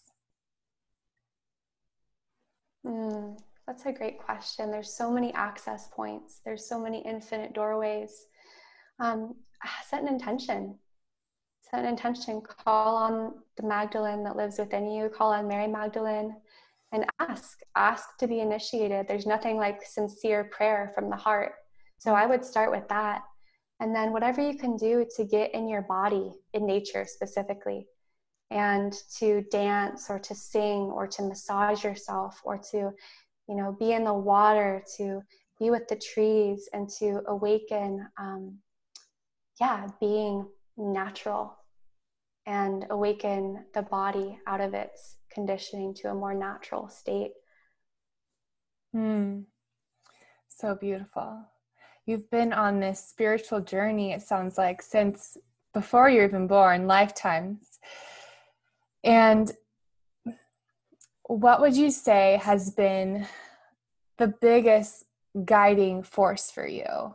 That's a great question. There's so many access points. There's so many infinite doorways. Set an intention. Set an intention. Call on the Magdalene that lives within you. Call on Mary Magdalene. And ask to be initiated. There's nothing like sincere prayer from the heart. So I would start with that. And then whatever you can do to get in your body, in nature specifically, and to dance or to sing or to massage yourself or to, be in the water, to be with the trees and to awaken, being natural and awaken the body out of its conditioning to a more natural state. So beautiful. You've been on this spiritual journey, it sounds like, since before you're even born, lifetimes. And what would you say has been the biggest guiding force for you?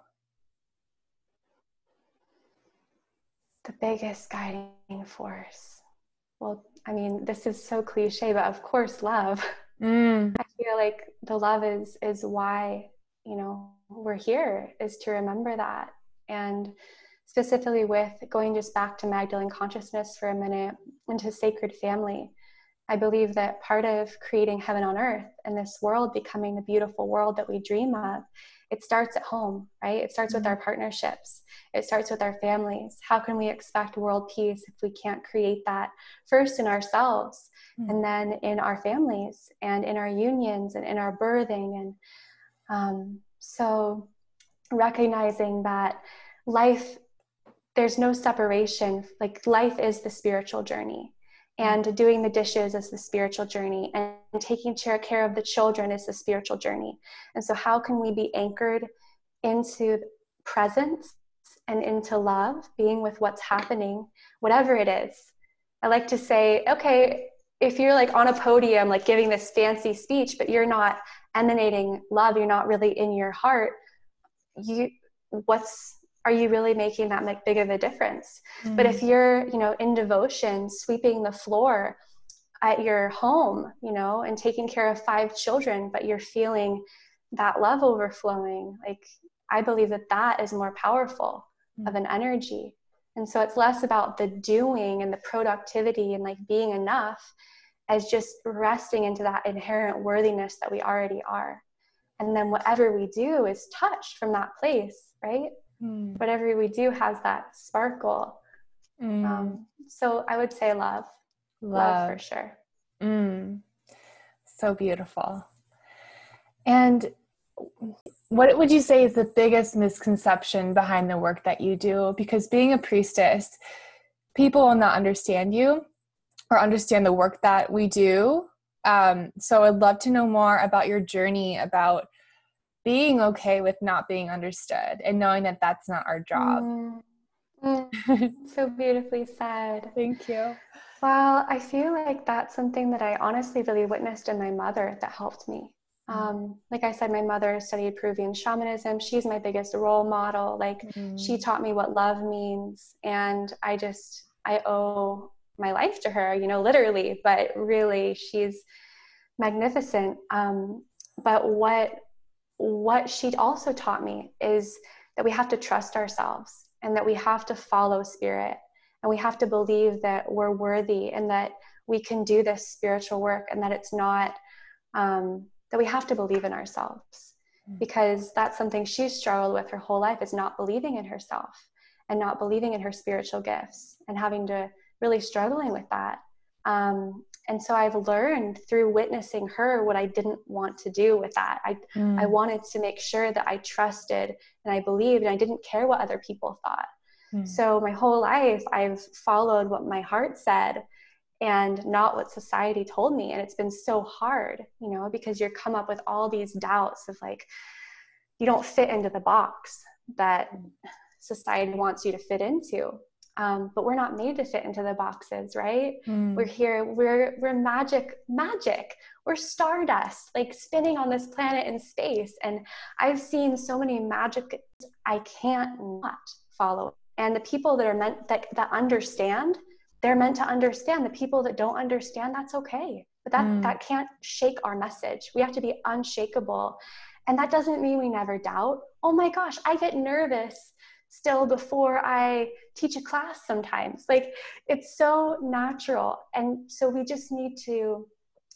The biggest guiding force. Well, I mean, this is so cliche, but of course, love. I feel like the love is why, we're here, is to remember that. And specifically with going just back to Magdalene consciousness for a minute, into sacred family, I believe that part of creating heaven on earth and this world becoming the beautiful world that we dream of, it starts at home, right? It starts with our partnerships. It starts with our families. How can we expect world peace if we can't create that first in ourselves and then in our families and in our unions and in our birthing? And so recognizing that life, there's no separation. Like, life is the spiritual journey. And doing the dishes is the spiritual journey, and taking care of the children is the spiritual journey. And so how can we be anchored into presence and into love, being with what's happening, whatever it is? I like to say, okay, if you're like on a podium, like giving this fancy speech, but you're not emanating love, you're not really in your heart, are you really making that big of a difference? But if you're, in devotion, sweeping the floor at your home, and taking care of 5 children, but you're feeling that love overflowing, like, I believe that is more powerful of an energy. And so it's less about the doing and the productivity and like being enough, as just resting into that inherent worthiness that we already are. And then whatever we do is touched from that place, right? Whatever we do has that sparkle. So I would say love for sure. So beautiful. And what would you say is the biggest misconception behind the work that you do? Because being a priestess, people will not understand you or understand the work that we do. So I'd love to know more about your journey about being okay with not being understood and knowing that that's not our job. So beautifully said. Thank you. Well, I feel like that's something that I honestly really witnessed in my mother that helped me. Like I said, my mother studied Peruvian shamanism. She's my biggest role model. Like, she taught me what love means. And I owe my life to her, literally, but really she's magnificent. But what she also taught me is that we have to trust ourselves, and that we have to follow spirit, and we have to believe that we're worthy, and that we can do this spiritual work, and that it's not, that we have to believe in ourselves, because that's something she's struggled with her whole life, is not believing in herself and not believing in her spiritual gifts, and having to really struggling with that. And so I've learned through witnessing her what I didn't want to do with that. I wanted to make sure that I trusted and I believed, and I didn't care what other people thought. So my whole life, I've followed what my heart said and not what society told me. And it's been so hard, because you're come up with all these doubts of like, you don't fit into the box that society wants you to fit into. But we're not made to fit into the boxes, right? We're here, we're magic. We're stardust, like spinning on this planet in space. And I've seen so many magic I can't not follow. And the people that are meant that understand, they're meant to understand. The people that don't understand, that's okay. But that can't shake our message. We have to be unshakable. And that doesn't mean we never doubt. Oh my gosh, I get nervous still before I teach a class sometimes. Like, it's so natural. And so we just need to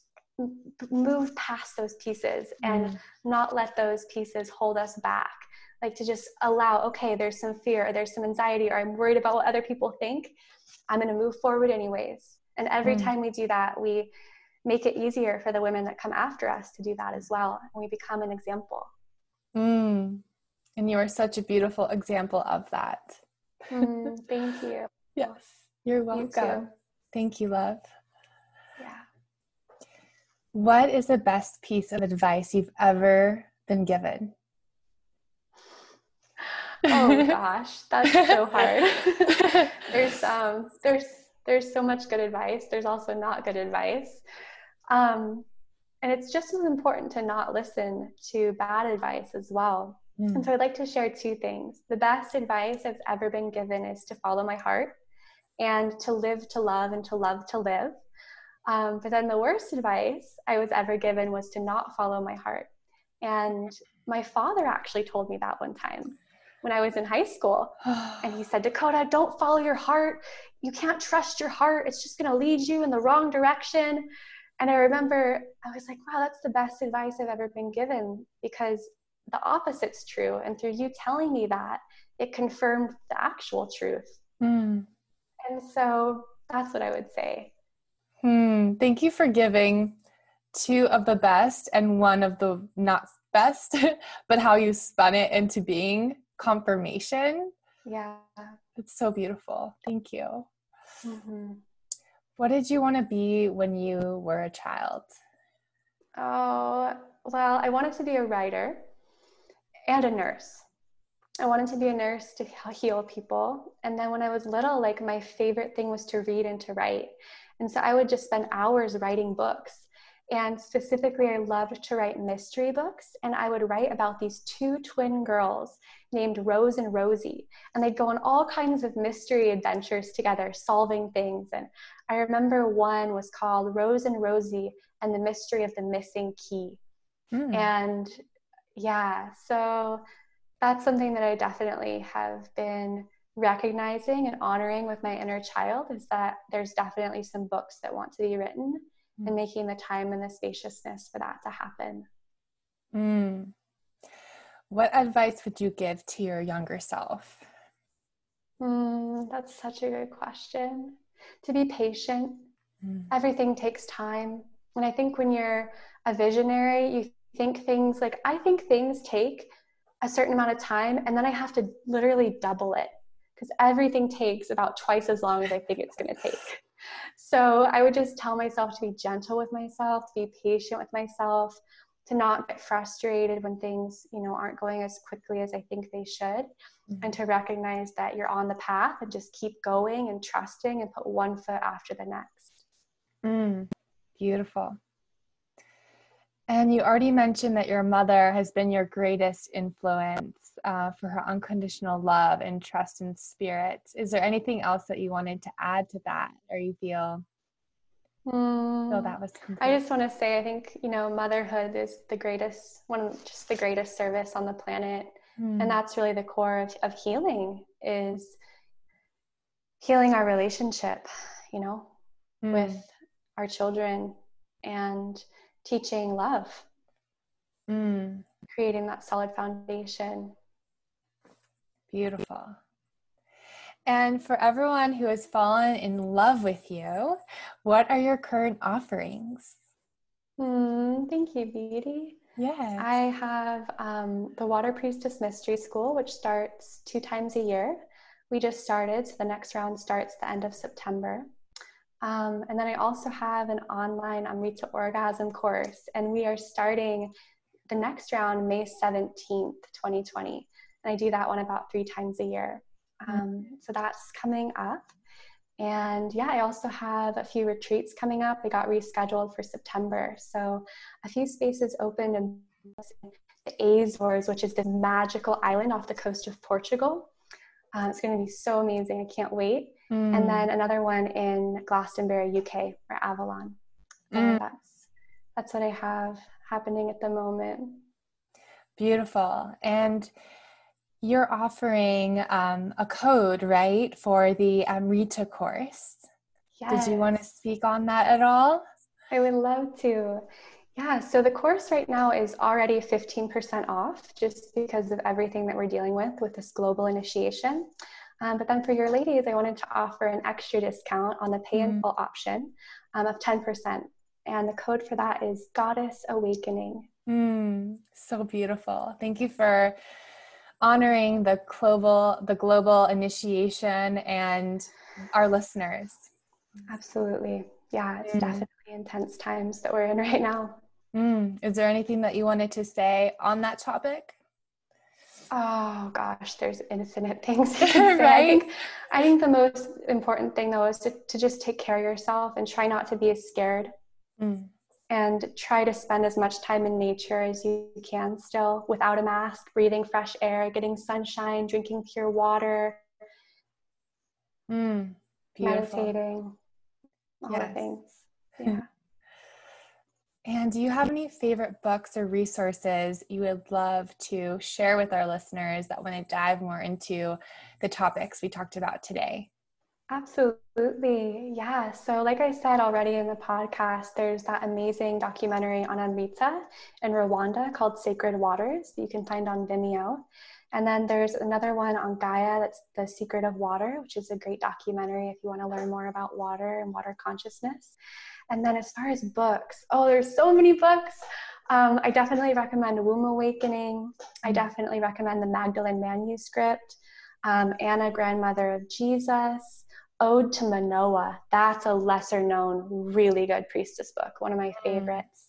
move past those pieces and not let those pieces hold us back. Like, to just allow, okay, there's some fear, or there's some anxiety, or I'm worried about what other people think. I'm going to move forward anyways. And every time we do that, we make it easier for the women that come after us to do that as well. And we become an example. And you are such a beautiful example of that. Thank you. Yes, you're welcome. You Thank you, love. Yeah. What is the best piece of advice you've ever been given? Oh gosh, that's so hard. There's so much good advice. There's also not good advice. And it's just as important to not listen to bad advice as well. And so I'd like to share 2 things. The best advice I've ever been given is to follow my heart, and to live to love, and to love to live. But then the worst advice I was ever given was to not follow my heart. And my father actually told me that one time when I was in high school. And he said, Dakota, don't follow your heart. You can't trust your heart. It's just going to lead you in the wrong direction. And I remember I was like, wow, that's the best advice I've ever been given, because the opposite's true. And through you telling me that, it confirmed the actual truth. And so that's what I would say. Thank you for giving 2 of the best and 1 of the not best, but how you spun it into being confirmation. Yeah. It's so beautiful. Thank you. What did you want to be when you were a child? Oh, well, I wanted to be a writer and a nurse. I wanted to be a nurse to heal people. And then when I was little, like, my favorite thing was to read and to write. And so I would just spend hours writing books. And specifically, I loved to write mystery books. And I would write about these 2 twin girls named Rose and Rosie, and they'd go on all kinds of mystery adventures together, solving things. And I remember one was called Rose and Rosie and the Mystery of the Missing Key. And yeah, so that's something that I definitely have been recognizing and honoring with my inner child, is that there's definitely some books that want to be written, and making the time and the spaciousness for that to happen. What advice would you give to your younger self? That's such a good question. To be patient. Everything takes time. And I think when you're a visionary, you think things like, I think things take a certain amount of time, and then I have to literally double it, because everything takes about twice as long as I think it's going to take. So I would just tell myself to be gentle with myself, to be patient with myself, to not get frustrated when things, aren't going as quickly as I think they should, and to recognize that you're on the path and just keep going and trusting and put one foot after the next. Beautiful. And you already mentioned that your mother has been your greatest influence for her unconditional love and trust in spirit. Is there anything else that you wanted to add to that, or you feel that was complete? I just want to say, I think, motherhood is the greatest service on the planet. And that's really the core of healing, is healing our relationship, with our children, and teaching love, creating that solid foundation. Beautiful. And for everyone who has fallen in love with you, what are your current offerings? Thank you, Beauty. Yes. I have the Water Priestess Mystery School, which starts 2 times a year. We just started, so the next round starts the end of September. And then I also have an online Amrita Orgasm course, and we are starting the next round May 17th, 2020. And I do that one about 3 times a year. So that's coming up. And yeah, I also have a few retreats coming up. They got rescheduled for September. So a few spaces open in the Azores, which is this magical island off the coast of Portugal. It's going to be so amazing. I can't wait. And then another one in Glastonbury, UK, or Avalon. That's what I have happening at the moment. Beautiful. And you're offering a code, right, for the Amrita course. Yes. Did you want to speak on that at all? I would love to. Yeah, so the course right now is already 15% off, just because of everything that we're dealing with this global initiation. But then for your ladies, I wanted to offer an extra discount on the pay in full option of 10%. And the code for that is Goddess Awakening. So beautiful. Thank you for honoring the global initiation and our listeners. Absolutely. Yeah, it's definitely intense times that we're in right now. Is there anything that you wanted to say on that topic? Oh gosh, there's infinite things you can say. Right? I think the most important thing though is to just take care of yourself and try not to be as scared. And try to spend as much time in nature as you can still, without a mask, breathing fresh air, getting sunshine, drinking pure water, meditating, all the things. Yeah. And do you have any favorite books or resources you would love to share with our listeners that want to dive more into the topics we talked about today? Absolutely. Yeah. So like I said already in the podcast, there's that amazing documentary on Amrita in Rwanda called Sacred Waters that you can find on Vimeo. And then there's another one on Gaia, that's The Secret of Water, which is a great documentary if you want to learn more about water and water consciousness. And then as far as books, there's so many books. I definitely recommend Womb Awakening. I definitely recommend the Magdalene Manuscript, Anna, Grandmother of Jesus, Ode to Manoah. That's a lesser known, really good priestess book. One of my favorites.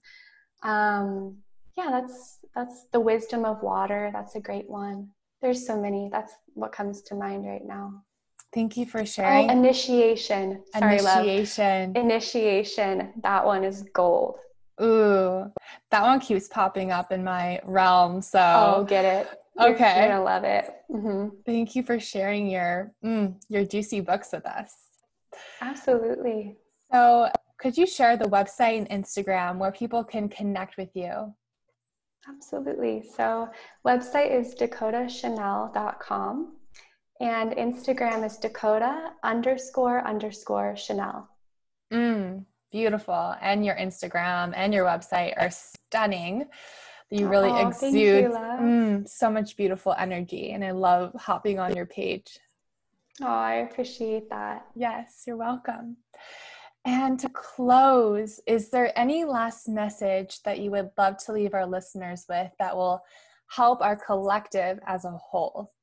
That's The Wisdom of Water. That's a great one. There's so many. That's what comes to mind right now. Thank you for sharing. Initiation. Sorry, Initiation. Love. Initiation. That one is gold. Ooh, that one keeps popping up in my realm. So get it. You're Okay. gonna love it. Mm-hmm. Thank you for sharing your juicy books with us. Absolutely. So could you share the website and Instagram where people can connect with you? Absolutely. So website is dakotachanel.com and Instagram is Dakota__Chanel. Beautiful. And your Instagram and your website are stunning. You really Oh, thank you, exude love. so much beautiful energy. And I love hopping on your page. Oh, I appreciate that. Yes, you're welcome. And to close, is there any last message that you would love to leave our listeners with that will help our collective as a whole?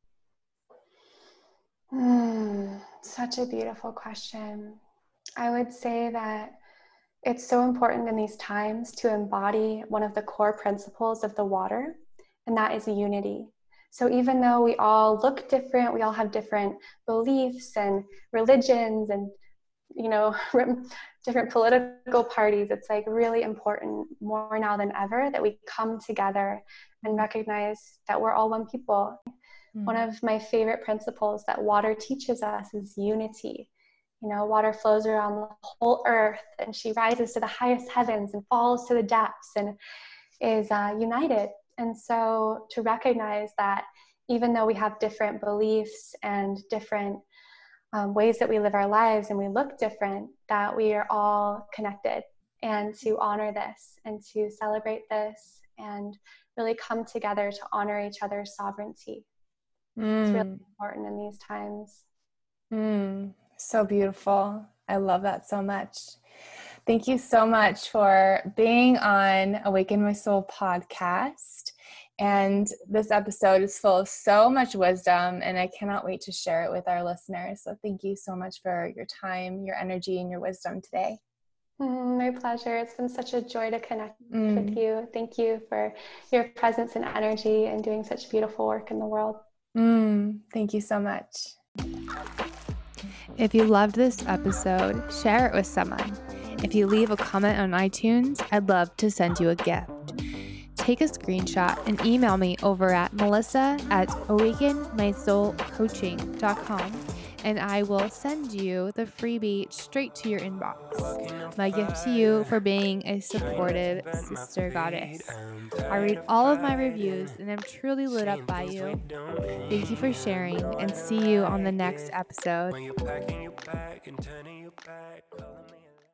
Such a beautiful question. I would say that it's so important in these times to embody one of the core principles of the water, and that is unity. So even though we all look different, we all have different beliefs and religions and, you know, different political parties, it's like really important more now than ever that we come together and recognize that we're all one people. One of my favorite principles that water teaches us is unity. You know, water flows around the whole earth and she rises to the highest heavens and falls to the depths and is united. And so to recognize that even though we have different beliefs and different ways that we live our lives and we look different, that we are all connected, and to honor this and to celebrate this and really come together to honor each other's sovereignty. It's really important in these times. So beautiful. I love that so much. Thank you so much for being on Awaken My Soul podcast. And this episode is full of so much wisdom, and I cannot wait to share it with our listeners. So thank you so much for your time, your energy, and your wisdom today. My pleasure. It's been such a joy to connect with you. Thank you for your presence and energy and doing such beautiful work in the world. Thank you so much. If you loved this episode, share it with someone. If you leave a comment on iTunes, I'd love to send you a gift. Take a screenshot and email me over at melissa@awakenmysoulcoaching.com, and I will send you the freebie straight to your inbox. My gift to you for being a supportive sister goddess. I read all of my reviews and I'm truly lit up by you. Thank you for sharing, and see you on the next episode.